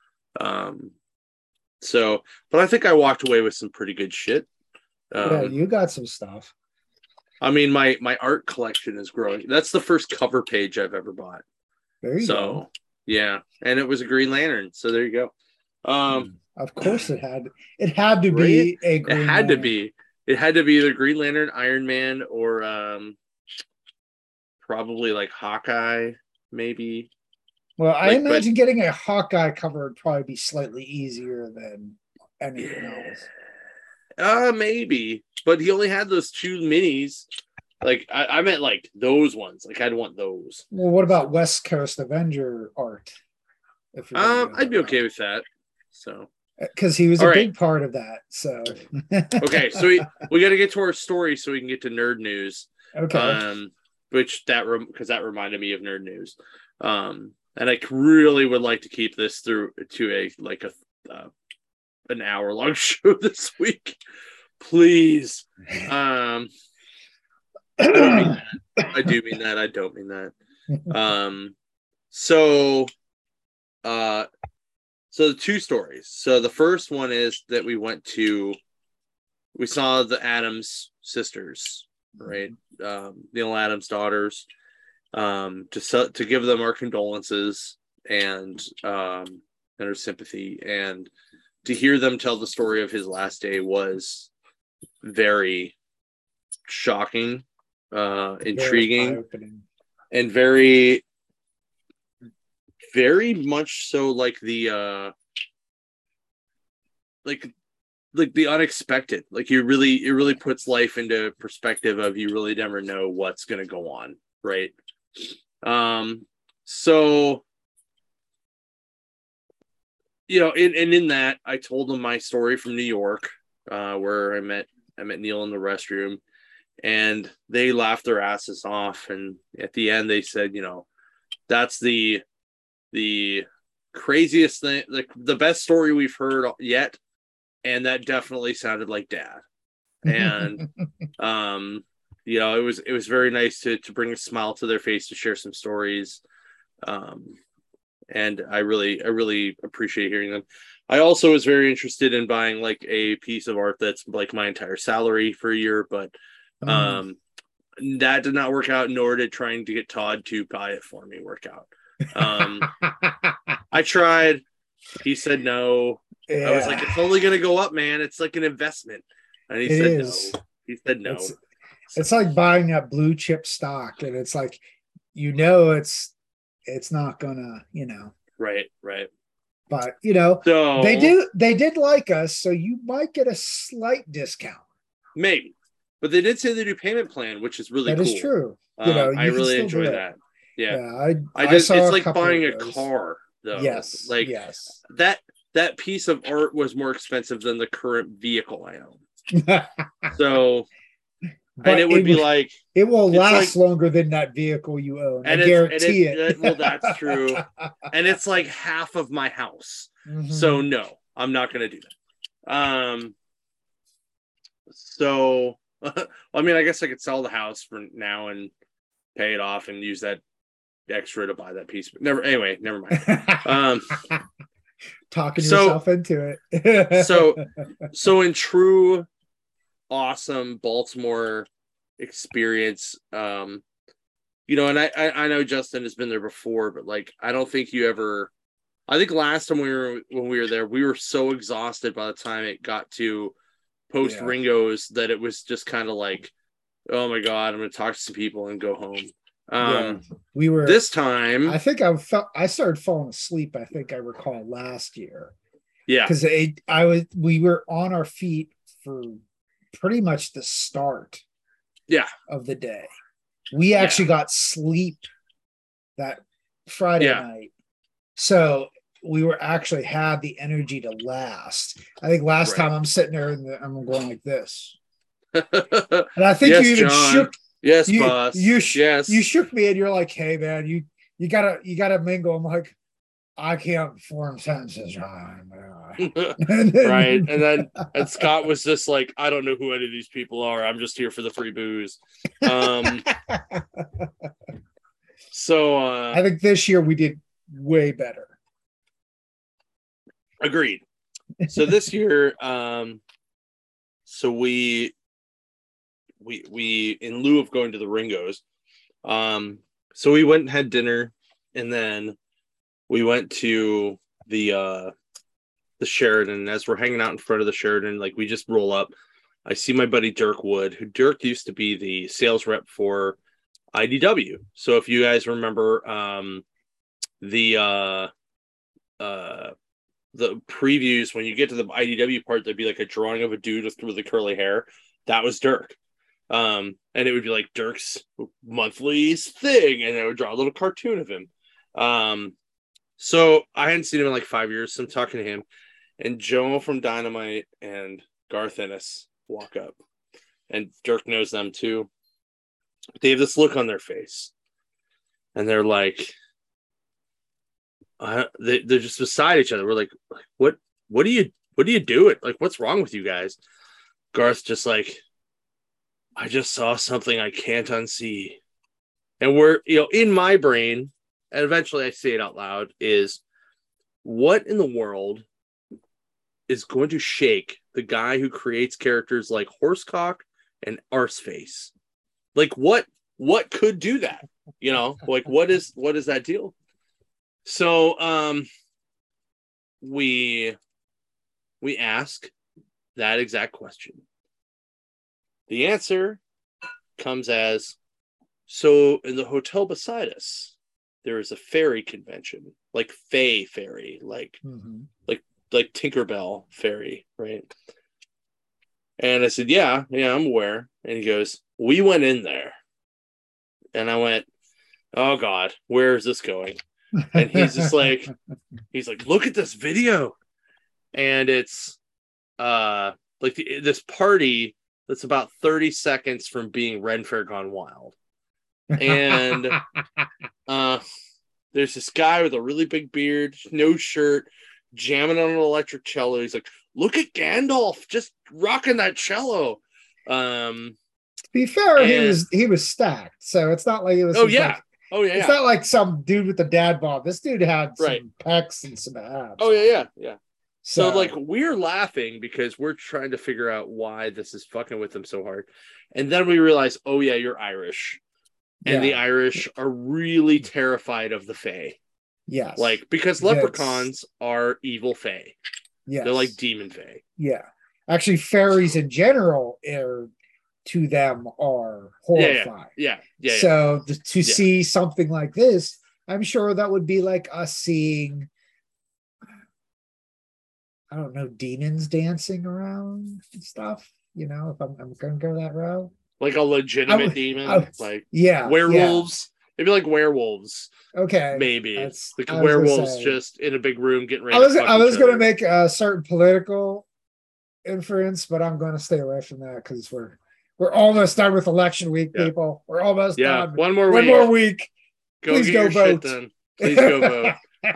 So, but I think I walked away with some pretty good shit. Yeah, you got some stuff. I mean, my art collection is growing. That's the first cover page I've ever bought. There you go. Yeah, and it was a Green Lantern. So there you go. Of course, it had to be a Green It had Lantern. It had to be either Green Lantern, Iron Man, or probably like Hawkeye, maybe. Well, I imagine getting a Hawkeye cover would probably be slightly easier than anything else. Maybe, but he only had those 2 minis. Like I meant like those ones. Like I'd want those. Well, what about West Coast Avenger art? I'd be okay with that. So because he was a big part of that. So okay, so we got to get to our story so we can get to nerd news. Okay. Which because that reminded me of nerd news. And I really would like to keep this through to an hour-long show this week, please. I do mean that. I don't mean that. So the 2 stories. So the first one is that we saw the Addams sisters, right? Neil Adams' daughters, to give them our condolences and our sympathy, and to hear them tell the story of his last day was very shocking, intriguing, and very, very much so like the like the unexpected. Like it really puts life into perspective of you really never know what's going to go on, right? So in that I told them my story from New York, where I met Neil in the restroom, and they laughed their asses off, and at the end they said, that's the craziest thing, the best story we've heard yet. And that definitely sounded like Dad. And it was very nice to bring a smile to their face, to share some stories. And I really appreciate hearing them. I also was very interested in buying like a piece of art that's like my entire salary for a year, but that did not work out, nor did trying to get Todd to buy it for me work out. I tried. He said no. I was like, Yeah, it's only gonna go up, man. It's like an investment. And he it said no. is. He said no. It's So, it's like buying a blue chip stock, and it's like, you know, it's not gonna, right, right. but So they did like us, so you might get a slight discount. maybe. But they did say they do payment plan, which is really That is cool. true. I You can really still do enjoy it. that. Yeah. Yeah, I I just saw it's a like couple of buying a those. car though. Yes, Like yes. that piece of art was more expensive than the current vehicle I own. So and But it would be like it will it's like last longer than that vehicle you own. I and guarantee it. well that's true. And it's like half of my house. So Mhm. no, I'm not gonna do that. So I mean I guess I could sell the house for now and pay it off and use that extra to buy that piece. But never mind. Um Talking so yourself into so it. so in true awesome Baltimore experience, and I know Justin has been there before, but like I don't think you ever. I think last time when we were there, we were so exhausted by the time it got to post Yeah. Ringo's that it was just kind of like, oh my god, I'm gonna talk to some people and go home. Yeah. We were This time, I think I started falling asleep, I think I recall last year. yeah, Because we were on our feet for pretty much the start yeah, of the day. We actually got sleep that Friday yeah, night. So we were actually had the energy to last. I think last right. time I'm sitting there and I'm going like this. And I think Yes, you even John. shook Yes, you boss. you Yes. you shook me and you're like, hey man, you gotta mingle. I'm like, I can't form sentences. Right. And Scott was just like, I don't know who any of these people are. I'm just here for the free booze. So I think this year we did way better. agreed. So this year, so we in lieu of going to the Ringos, so we went and had dinner, and then we went to the Sheraton. As we're hanging out in front of the Sheraton, like we just roll up. I see my buddy Dirk Wood, who Dirk used to be the sales rep for IDW. So if you guys remember the previews, when you get to the IDW part, there'd be like a drawing of a dude with the curly hair. That was Dirk. And it would be like Dirk's monthly thing, and I would draw a little cartoon of him. So I hadn't seen him in like 5 years, so I'm talking to him, and Joe from Dynamite and Garth Ennis walk up, and Dirk knows them too. They have this look on their face, and they're like, they're just beside each other. We're like, what are you doing? Like, what's wrong with you guys? Garth's just like, I just saw something I can't unsee. And we're, in my brain, and eventually I say it out loud, is what in the world is going to shake the guy who creates characters like Horsecock and Arseface? Like what could do that? Like what is that deal? So we ask that exact question. The answer comes as, so in the hotel beside us, there is a fairy convention, like Fae Fairy, like Tinkerbell Fairy, right? And I said, yeah, I'm aware. And he goes, we went in there. And I went, oh God, where is this going? And he's just like, look at this video. And it's like this party that's about 30 seconds from being Ren Fair Gone Wild. And there's this guy with a really big beard, no shirt, jamming on an electric cello. He's like, look at Gandalf just rocking that cello. To be fair, he was stacked, so it's not like it was. It's not like some dude with a dad bod. This dude had some pecs and some abs. Oh yeah. So like we're laughing because we're trying to figure out why this is fucking with them so hard, and then we realize, oh yeah, you're Irish. And the Irish are really terrified of the Fae. Yes. Like, because leprechauns are evil Fae. Yes. They're like demon fae. Yeah. Actually, fairies in general are to them are horrifying. Yeah. So to see something like this, I'm sure that would be like us seeing, I don't know, demons dancing around and stuff. You know, if I'm going to go that route, like a legitimate demon, like yeah, werewolves. Maybe like werewolves. Okay, maybe that's like werewolves just in a big room getting ready. I was going to make a certain political inference, but I'm going to stay away from that because we're almost done with election week, people. We're almost done. One more week. Please go vote. Then. Please go vote.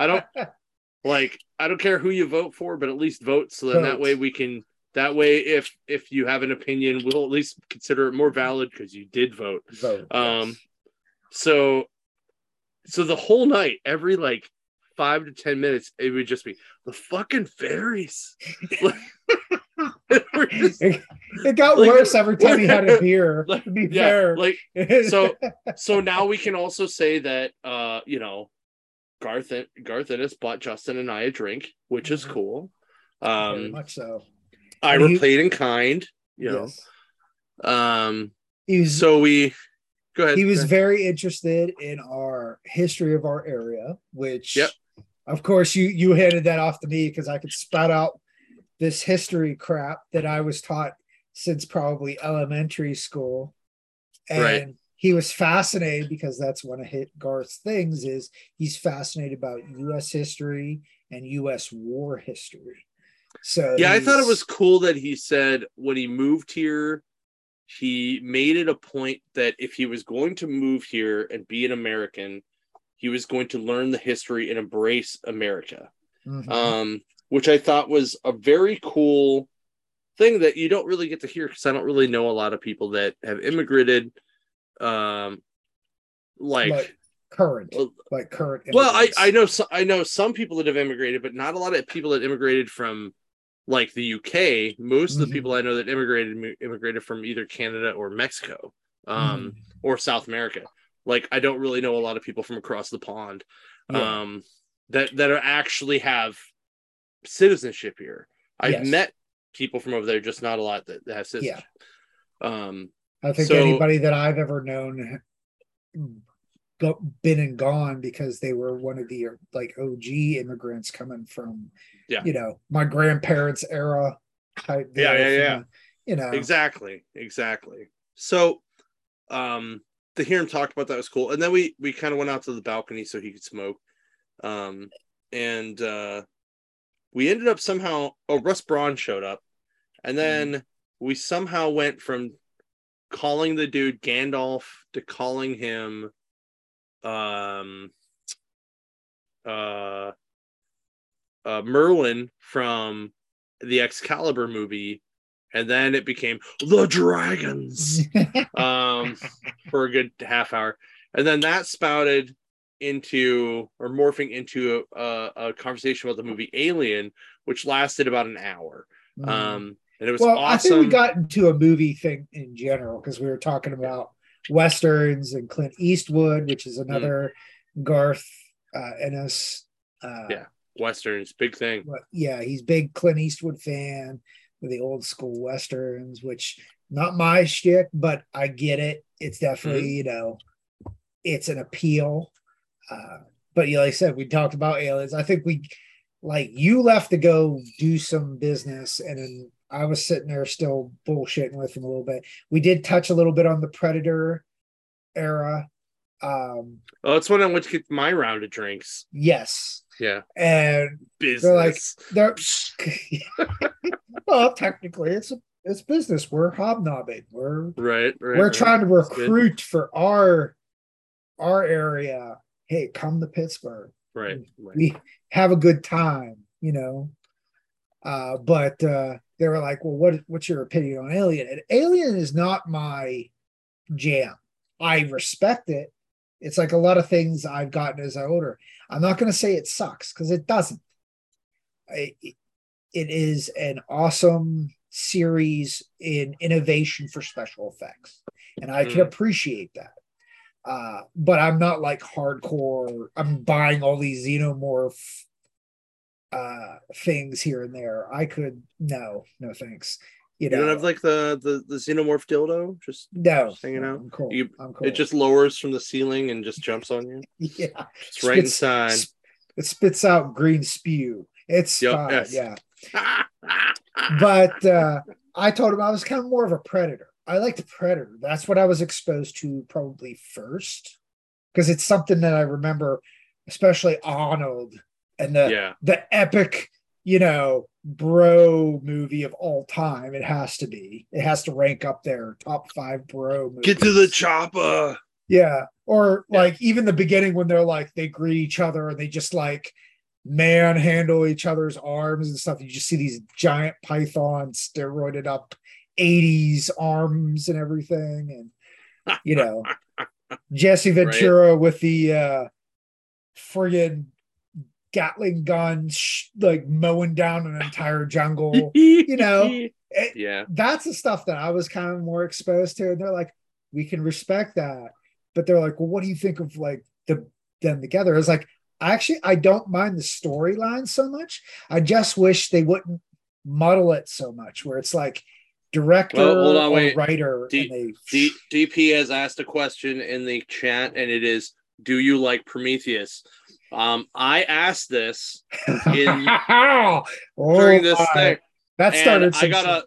I don't care who you vote for, but at least vote so then that way we can. That way, if you have an opinion, we'll at least consider it more valid because you did vote. Yes. So the whole night, every like 5 to 10 minutes, it would just be the fucking fairies. It got worse every time he had a beer. To be fair, so now we can also say that Garth Ennis bought Justin and I a drink, which is cool. Very much so. Ira played in kind, you know. Go ahead. He was very interested in our history of our area, which, of course, you handed that off to me because I could spout out this history crap that I was taught since probably elementary school. And he was fascinated because that's one of Garth's things is he's fascinated about U.S. history and U.S. war history. So I thought it was cool that he said when he moved here, he made it a point that if he was going to move here and be an American, he was going to learn the history and embrace America, which I thought was a very cool thing that you don't really get to hear because I don't really know a lot of people that have immigrated, like current. Well, I know some people that have immigrated, but not a lot of people that immigrated from like the UK. Most of the people I know that immigrated from either Canada or Mexico, or South America. Like I don't really know a lot of people from across the pond, that are actually have citizenship here. I've met people from over there, just not a lot that have citizenship. I think anybody that I've ever known been and gone because they were one of the like OG immigrants coming from my grandparents era type exactly. So to hear him talk about that was cool. And then we kind of went out to the balcony so he could smoke, and we ended up somehow Russ Braun showed up, and then we somehow went from calling the dude Gandalf to calling him Merlin from the Excalibur movie, and then it became the dragons for a good half hour, and then that spouted into or morphing into a conversation about the movie Alien, which lasted about an hour. And it was awesome. I think we got into a movie thing in general because we were talking about Westerns and Clint Eastwood, which is another Garth Ennis. Westerns, big thing. He's big Clint Eastwood fan of the old school Westerns, which not my shtick, but I get it. It's definitely, it's an appeal. But like I said, we talked about aliens. I think you left to go do some business, and then I was sitting there still bullshitting with him a little bit. We did touch a little bit on the Predator era. It's when I went to get my round of drinks. Yes. Yeah. And business. They're well, technically it's business. We're hobnobbing. We're trying to recruit for our area. Hey, come to Pittsburgh. Right. We have a good time, but they were like, well, what's your opinion on Alien? And Alien is not my jam. I respect it. It's like a lot of things I've gotten as I older. I'm not going to say it sucks because it doesn't. It is an awesome series in innovation for special effects, and I can appreciate that. But I'm not like hardcore. I'm buying all these xenomorph things here and there. I could no thanks. You don't have like the xenomorph dildo just hanging out. I'm cool. It just lowers from the ceiling and just jumps on you. Yeah, it's right inside. It spits out green spew. It's fine. Yes. Yeah. But I told him I was kind of more of a predator. I liked Predator. That's what I was exposed to probably first, because it's something that I remember, especially Arnold and the epic, bro movie of all time. It has to rank up there, top 5 bro movies. Get to the chopper. Yeah. Or like even the beginning when they're like, they greet each other and they just like manhandle each other's arms and stuff. You just see these giant pythons, steroided up 80s arms and everything. And, Jesse Ventura with the friggin' Gatling guns, like mowing down an entire jungle, Yeah. That's the stuff that I was kind of more exposed to. And they're like, we can respect that. But they're like, well, what do you think of like them together? I was like, I don't mind the storyline so much. I just wish they wouldn't muddle it so much where it's like director or writer. DP has asked a question in the chat, and it is, do you like Prometheus? I asked this during this thing. That started. I got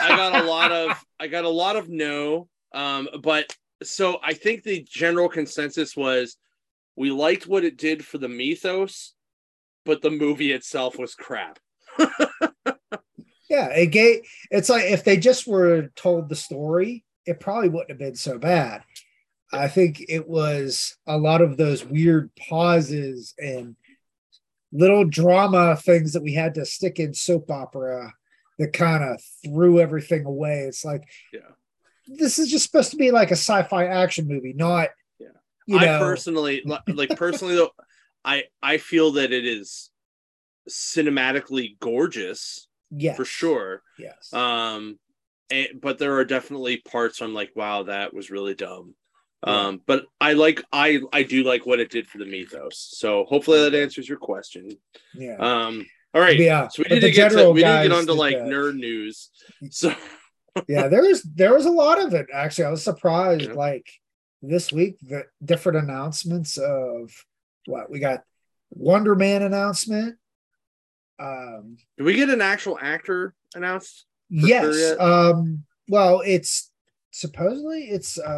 a lot of no. But so I think the general consensus was we liked what it did for the mythos, but the movie itself was crap. Yeah, it's like if they just were told the story, it probably wouldn't have been so bad. I think it was a lot of those weird pauses and little drama things that we had to stick in soap opera that kind of threw everything away. It's like, this is just supposed to be like a sci-fi action movie, not. I personally though, I feel that it is cinematically gorgeous. Yes, for sure. Yes. But there are definitely parts I'm like, wow, that was really dumb. But I do like what it did for the mythos. So hopefully that answers your question. Yeah. All right. Yeah. So we need to get onto like nerd news. So yeah, there was a lot of it actually. I was surprised. Like this week, the different announcements of what we got. Wonder Man announcement. Did we get an actual actor announced? Yes. Well, it's supposedly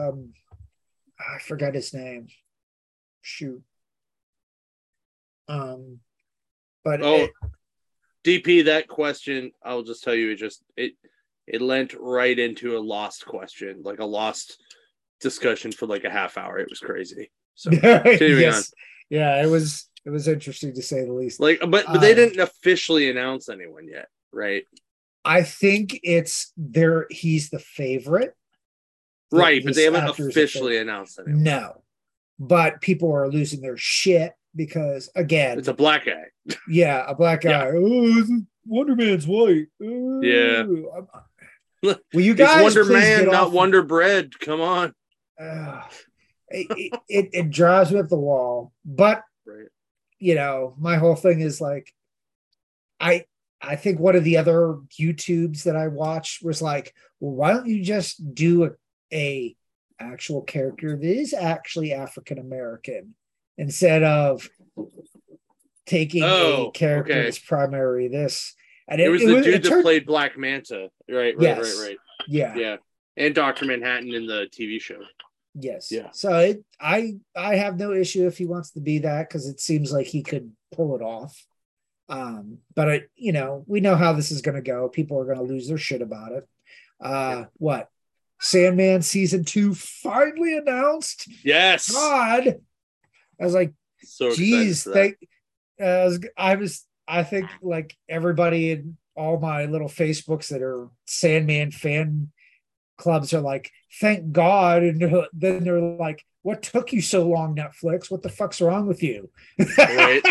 I forgot his name. Shoot. But DP, that question, I'll just tell you, it lent right into a lost question, like a lost discussion for like a half hour. It was crazy. So continuing on. Yeah, it was interesting to say the least. Like, but they didn't officially announce anyone yet, right? I think he's the favorite. Right, but they haven't officially announced anyone. No. But people are losing their shit because, again, it's a black guy. Yeah, a black guy. Yeah. Oh, Wonder Man's white. Oh. Yeah. Well, you guys, it's Wonder Man, not Wonder Bread. Come on. It drives me up the wall. But my whole thing is like, I think one of the other YouTubes that I watched was like, well, why don't you just do a actual character that is actually African American instead of taking a character that's primary this. And it was the dude that played Black Manta. Right. Yeah. And Dr. Manhattan in the TV show. Yes. Yeah. So I have no issue if he wants to be that, because it seems like he could pull it off. But we know how this is going to go. People are going to lose their shit about it. What? Sandman season 2 finally announced. Yes. God. I was like, so geez, I think like everybody in all my little Facebooks that are Sandman fan clubs are like, thank God. And then they're like, what took you so long, Netflix? What the fuck's wrong with you? Right.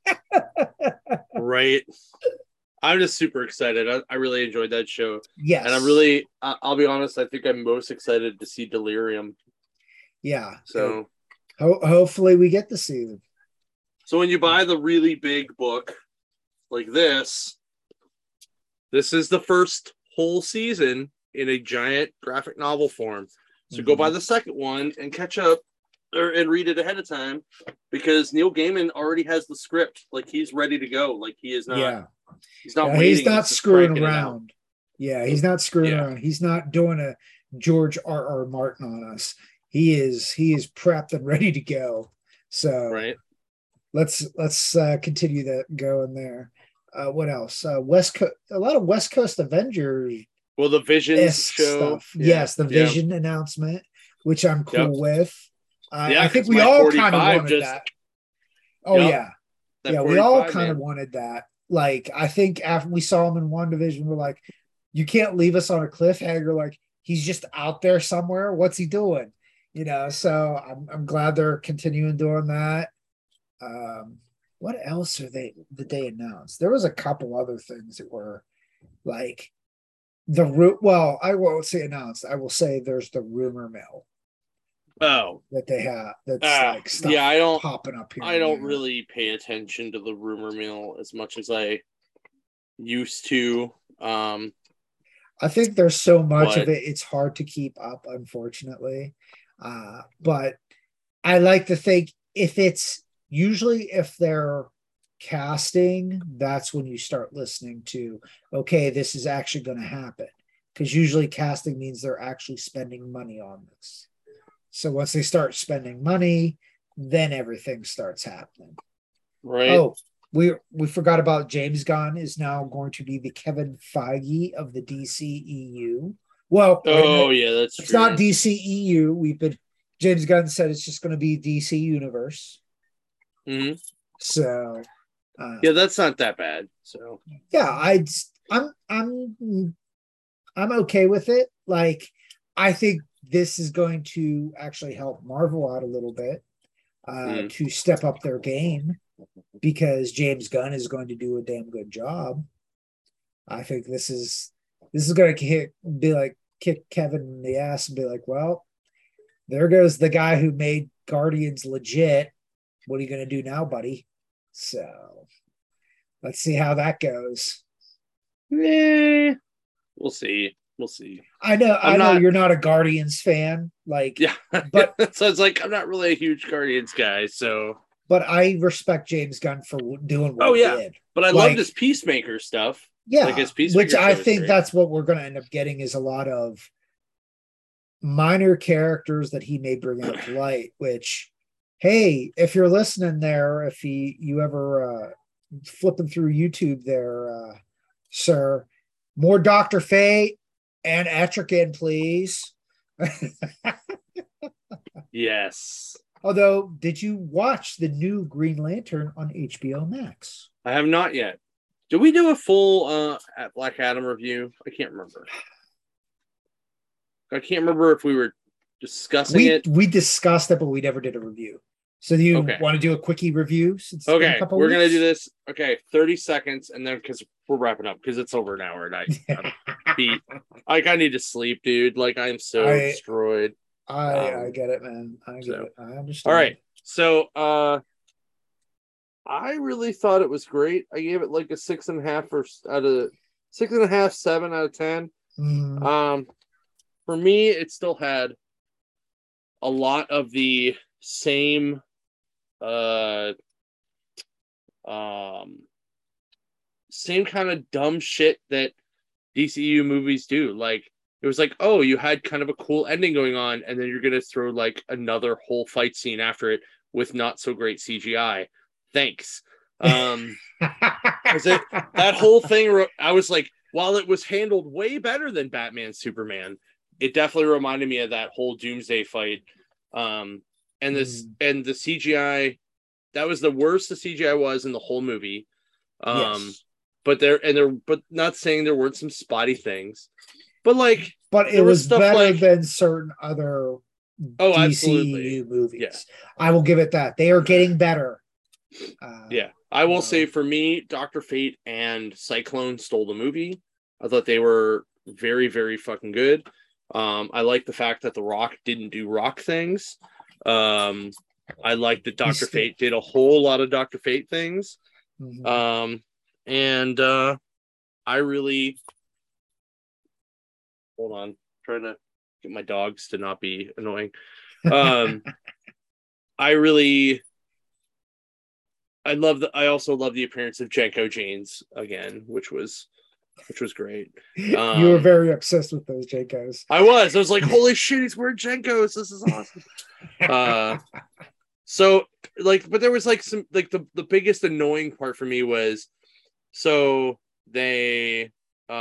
Right. I'm just super excited. I really enjoyed that show. Yes. And I'll be honest, I think I'm most excited to see Delirium. Yeah. So hopefully we get to see them. So when you buy the really big book, like this. This is the first whole season in a giant graphic novel form. So go buy the second one and catch up and read it ahead of time, because Neil Gaiman already has the script. Like, he's ready to go. Like, he is not. He's not waiting. He's not screwing around. Yeah, he's not screwing around. He's not doing a George R.R. Martin on us. He is prepped and ready to go. So right. Let's continue that going there. What else? West Coast. A lot of West Coast Avengers. Well, the Vision show. Stuff. Yes, the Vision announcement, which I'm cool with. I think we all kind of wanted that. Oh yeah, we all kind of wanted that. Like, I think after we saw him in WandaVision, we're like, you can't leave us on a cliffhanger. Like, he's just out there somewhere. What's he doing? You know. So I'm glad they're continuing doing that. What else did they announce? There was a couple other things that were like well, I won't say announced. I will say there's the rumor mill. Oh, that they have. That's like stuff I don't popping up here. I don't really pay attention to the rumor mill as much as I used to. I think there's so much of it; it's hard to keep up, unfortunately. But I like to think if they're casting, that's when you start listening to, okay, this is actually going to happen, because usually casting means they're actually spending money on this. So once they start spending money, then everything starts happening. Right. Oh, we forgot about James Gunn is now going to be the Kevin Feige of the DCEU. Well, that's it's true. Not DCEU. James Gunn said it's just going to be DC Universe. Mm-hmm. So that's not that bad. So I'm okay with it. Like, I think this is going to actually help Marvel out a little bit to step up their game, because James Gunn is going to do a damn good job. I think this is going to kick Kevin in the ass and be like, well, there goes the guy who made Guardians legit. What are you going to do now, buddy? So let's see how that goes. We'll see. I know you're not a Guardians fan, but so it's like, I'm not really a huge Guardians guy. So, but I respect James Gunn for doing what he did. But I loved his Peacemaker stuff. Yeah, which I think that's what we're going to end up getting, is a lot of minor characters that he may bring out to light. Which, hey, if you're listening there, if you ever flipping through YouTube there, sir, more Dr. Fate and Etrigan, please. Yes. Although, did you watch the new Green Lantern on HBO Max? I have not yet. Did we do a full Black Adam review? I can't remember. I can't remember if we were discussing it. We discussed it, but we never did a review. So do you want to do a quickie review? We're going to do this. Okay, 30 seconds, and then because we're wrapping up, because it's over an hour, and I need to sleep, dude. Like, I'm so destroyed. I get it, man. I get it. I understand. All right. So I really thought it was great. I gave it like a 6.5 7 out of 10. Mm. For me, it still had a lot of the same same kind of dumb shit that DCU movies do. Like, it was like, oh, you had kind of a cool ending going on, and then you're gonna throw like another whole fight scene after it with not so great CGI. Thanks. That whole thing, I was like, while it was handled way better than Batman Superman, it definitely reminded me of that whole Doomsday fight. And the CGI, that was the worst the CGI was in the whole movie. Yes. But not saying there weren't some spotty things, but it was better than certain other DCU movies. Yeah. I will give it that. They are getting better. I will say, for me, Dr. Fate and Cyclone stole the movie. I thought they were very, very fucking good. I like the fact that The Rock didn't do Rock things. I like that Dr. Fate did a whole lot of Dr. Fate things. Mm-hmm. And I really hold on, trying to get my dogs to not be annoying. I also love the appearance of Jenko Janes again, which was great. You were very obsessed with those Jacos. I was like, holy shit, he's wearing Jenkos. This is awesome. So like, but there was like some like the biggest annoying part for me was, so they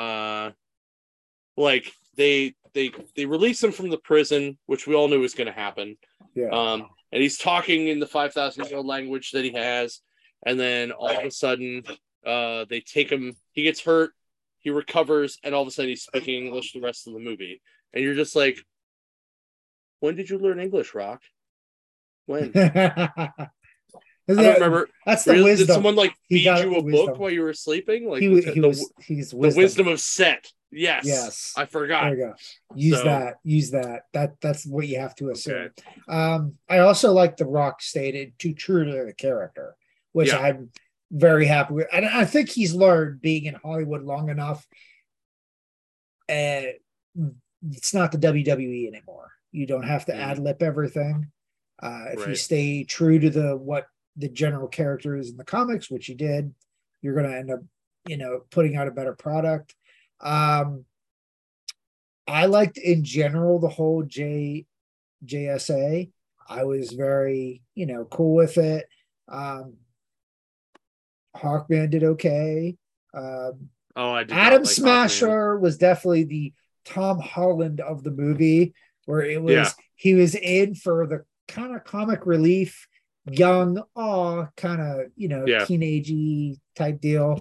like they released him from the prison, which we all knew was going to happen. Yeah. And he's talking in the 5,000-year-old language that he has, and then all of a sudden, they take him. He gets hurt. He recovers, and all of a sudden, he's speaking English the rest of the movie. And you're just like, when did you learn English, Rock? When? I don't remember. That's the wisdom. Did someone like feed you a book while you were sleeping? Like he's the wisdom of Set. Yes. I forgot. There you go. Use that. That's what you have to assume. Okay. I also like The Rock stated too true to the character, which I'm very happy with. And I think he's learned being in Hollywood long enough. It's not the WWE anymore. You don't have to ad-lib everything. If you stay true to what the general character is in the comics, which he did, you're going to end up, putting out a better product. I liked in general the whole JSA. I was very, cool with it. Hawkman did okay. I did. Adam Smasher was definitely the Tom Holland of the movie, where it was he was in for the kind of comic relief, young, kind of teenagey type deal.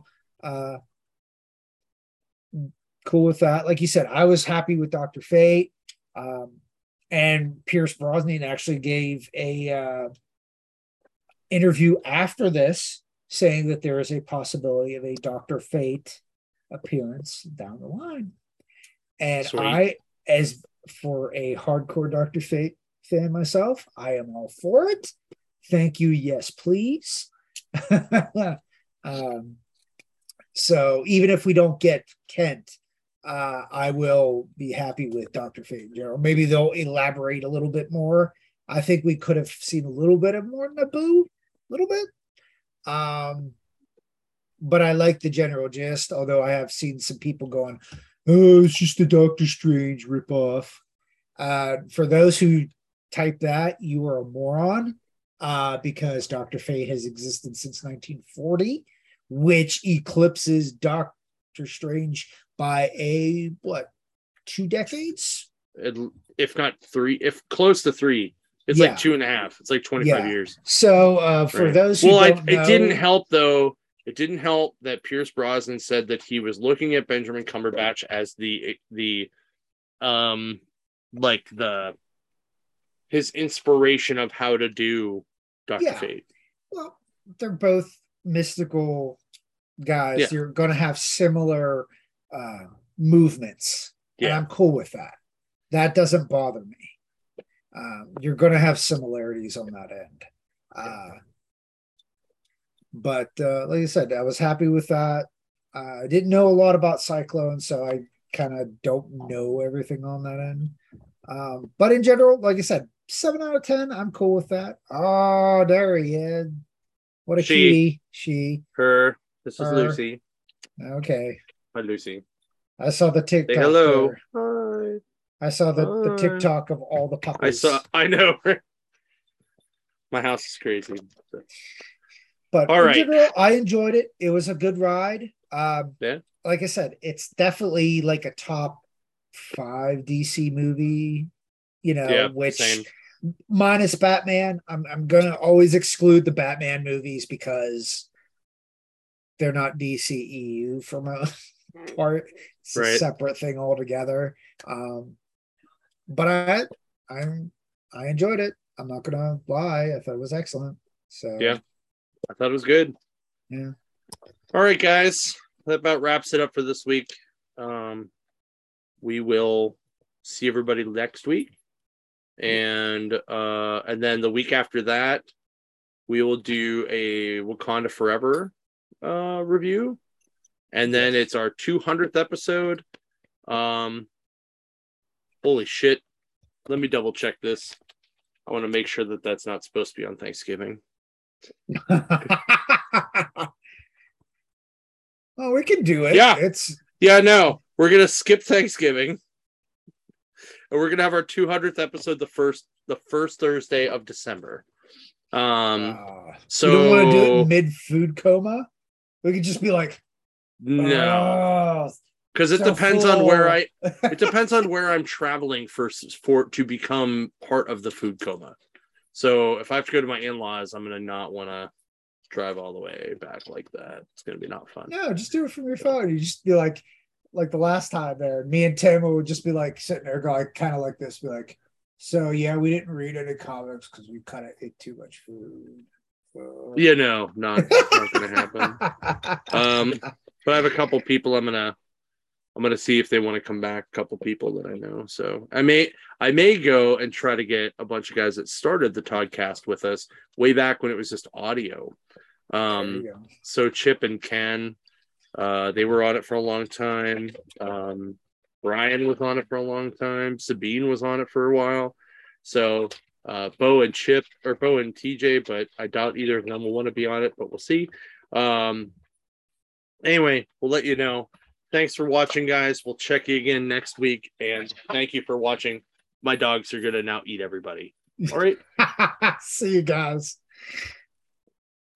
Cool with that. Like you said, I was happy with Dr. Fate. And Pierce Brosnan actually gave a interview after this saying that there is a possibility of a Dr. Fate appearance down the line. And sweet. As for a hardcore Dr. Fate fan myself, I am all for it. Thank you. Yes, please. So even if we don't get Kent, I will be happy with Dr. Fate in general. Maybe they'll elaborate a little bit more. I think we could have seen a little bit of more Naboo, a little bit. But I like the general gist, although I have seen some people going, oh, it's just a Doctor Strange ripoff. For those who type that, you are a moron, because Dr. Fate has existed since 1940, which eclipses Doctor Strange by 2 decades? If not 3, if close to 3. It's like 2.5. It's like 25 years. So for those who don't know, it didn't help though. It didn't help that Pierce Brosnan said that he was looking at Benjamin Cumberbatch as his inspiration of how to do Dr. Fate. Well, they're both mystical guys. Yeah. You're going to have similar movements, and I'm cool with that. That doesn't bother me. You're going to have similarities on that end. But like I said, I was happy with that. I didn't know a lot about Cyclone, so I kind of don't know everything on that end. But in general, like I said, 7 out of 10, I'm cool with that. Oh, there he is. What a cutie. Her. This is Lucy. Okay. Hi, Lucy. I saw the TikTok. Say hello. Hi. I saw the TikTok of all the puppies. I know. My house is crazy. But in general, I enjoyed it. It was a good ride. Like I said, it's definitely like a top 5 DC movie, which same. Minus Batman. I'm gonna always exclude the Batman movies because they're not DCEU for my part. It's a separate thing altogether. But I enjoyed it. I'm not gonna lie. I thought it was excellent. So I thought it was good. Yeah. All right, guys. That about wraps it up for this week. We will see everybody next week. And then the week after that, we will do a Wakanda Forever review. And then Yes. it's our 200th episode. Holy shit. Let me double check this. I want to make sure that that's not supposed to be on Thanksgiving. Oh, we can do it. Yeah. It's No. We're going to skip Thanksgiving. And we're going to have our 200th episode the first Thursday of December. So you don't want to do it mid food coma? We could just be like, no. Because it so depends full. on where it depends on where I'm traveling for to become part of the food coma. So if I have to go to my in-laws, I'm gonna not want to drive all the way back like that. It's gonna be not fun. No, just do it from your phone. You just be like the last time there, me and Tim would just be like sitting there going kind of like this, be like, so yeah, we didn't read any comics because we kind of ate too much food. Yeah, no, not gonna happen. But I have a couple people I'm gonna see if they want to come back. A couple people that I know, so I may go and try to get a bunch of guys that started the Toddcast with us way back when it was just audio. So Chip and Ken, they were on it for a long time. Brian was on it for a long time. Sabine was on it for a while. So Bo and TJ, but I doubt either of them will want to be on it, but we'll see. Anyway, we'll let you know. Thanks for watching, guys. We'll check you again next week. And thank you for watching. My dogs are going to now eat everybody. All right. See you guys.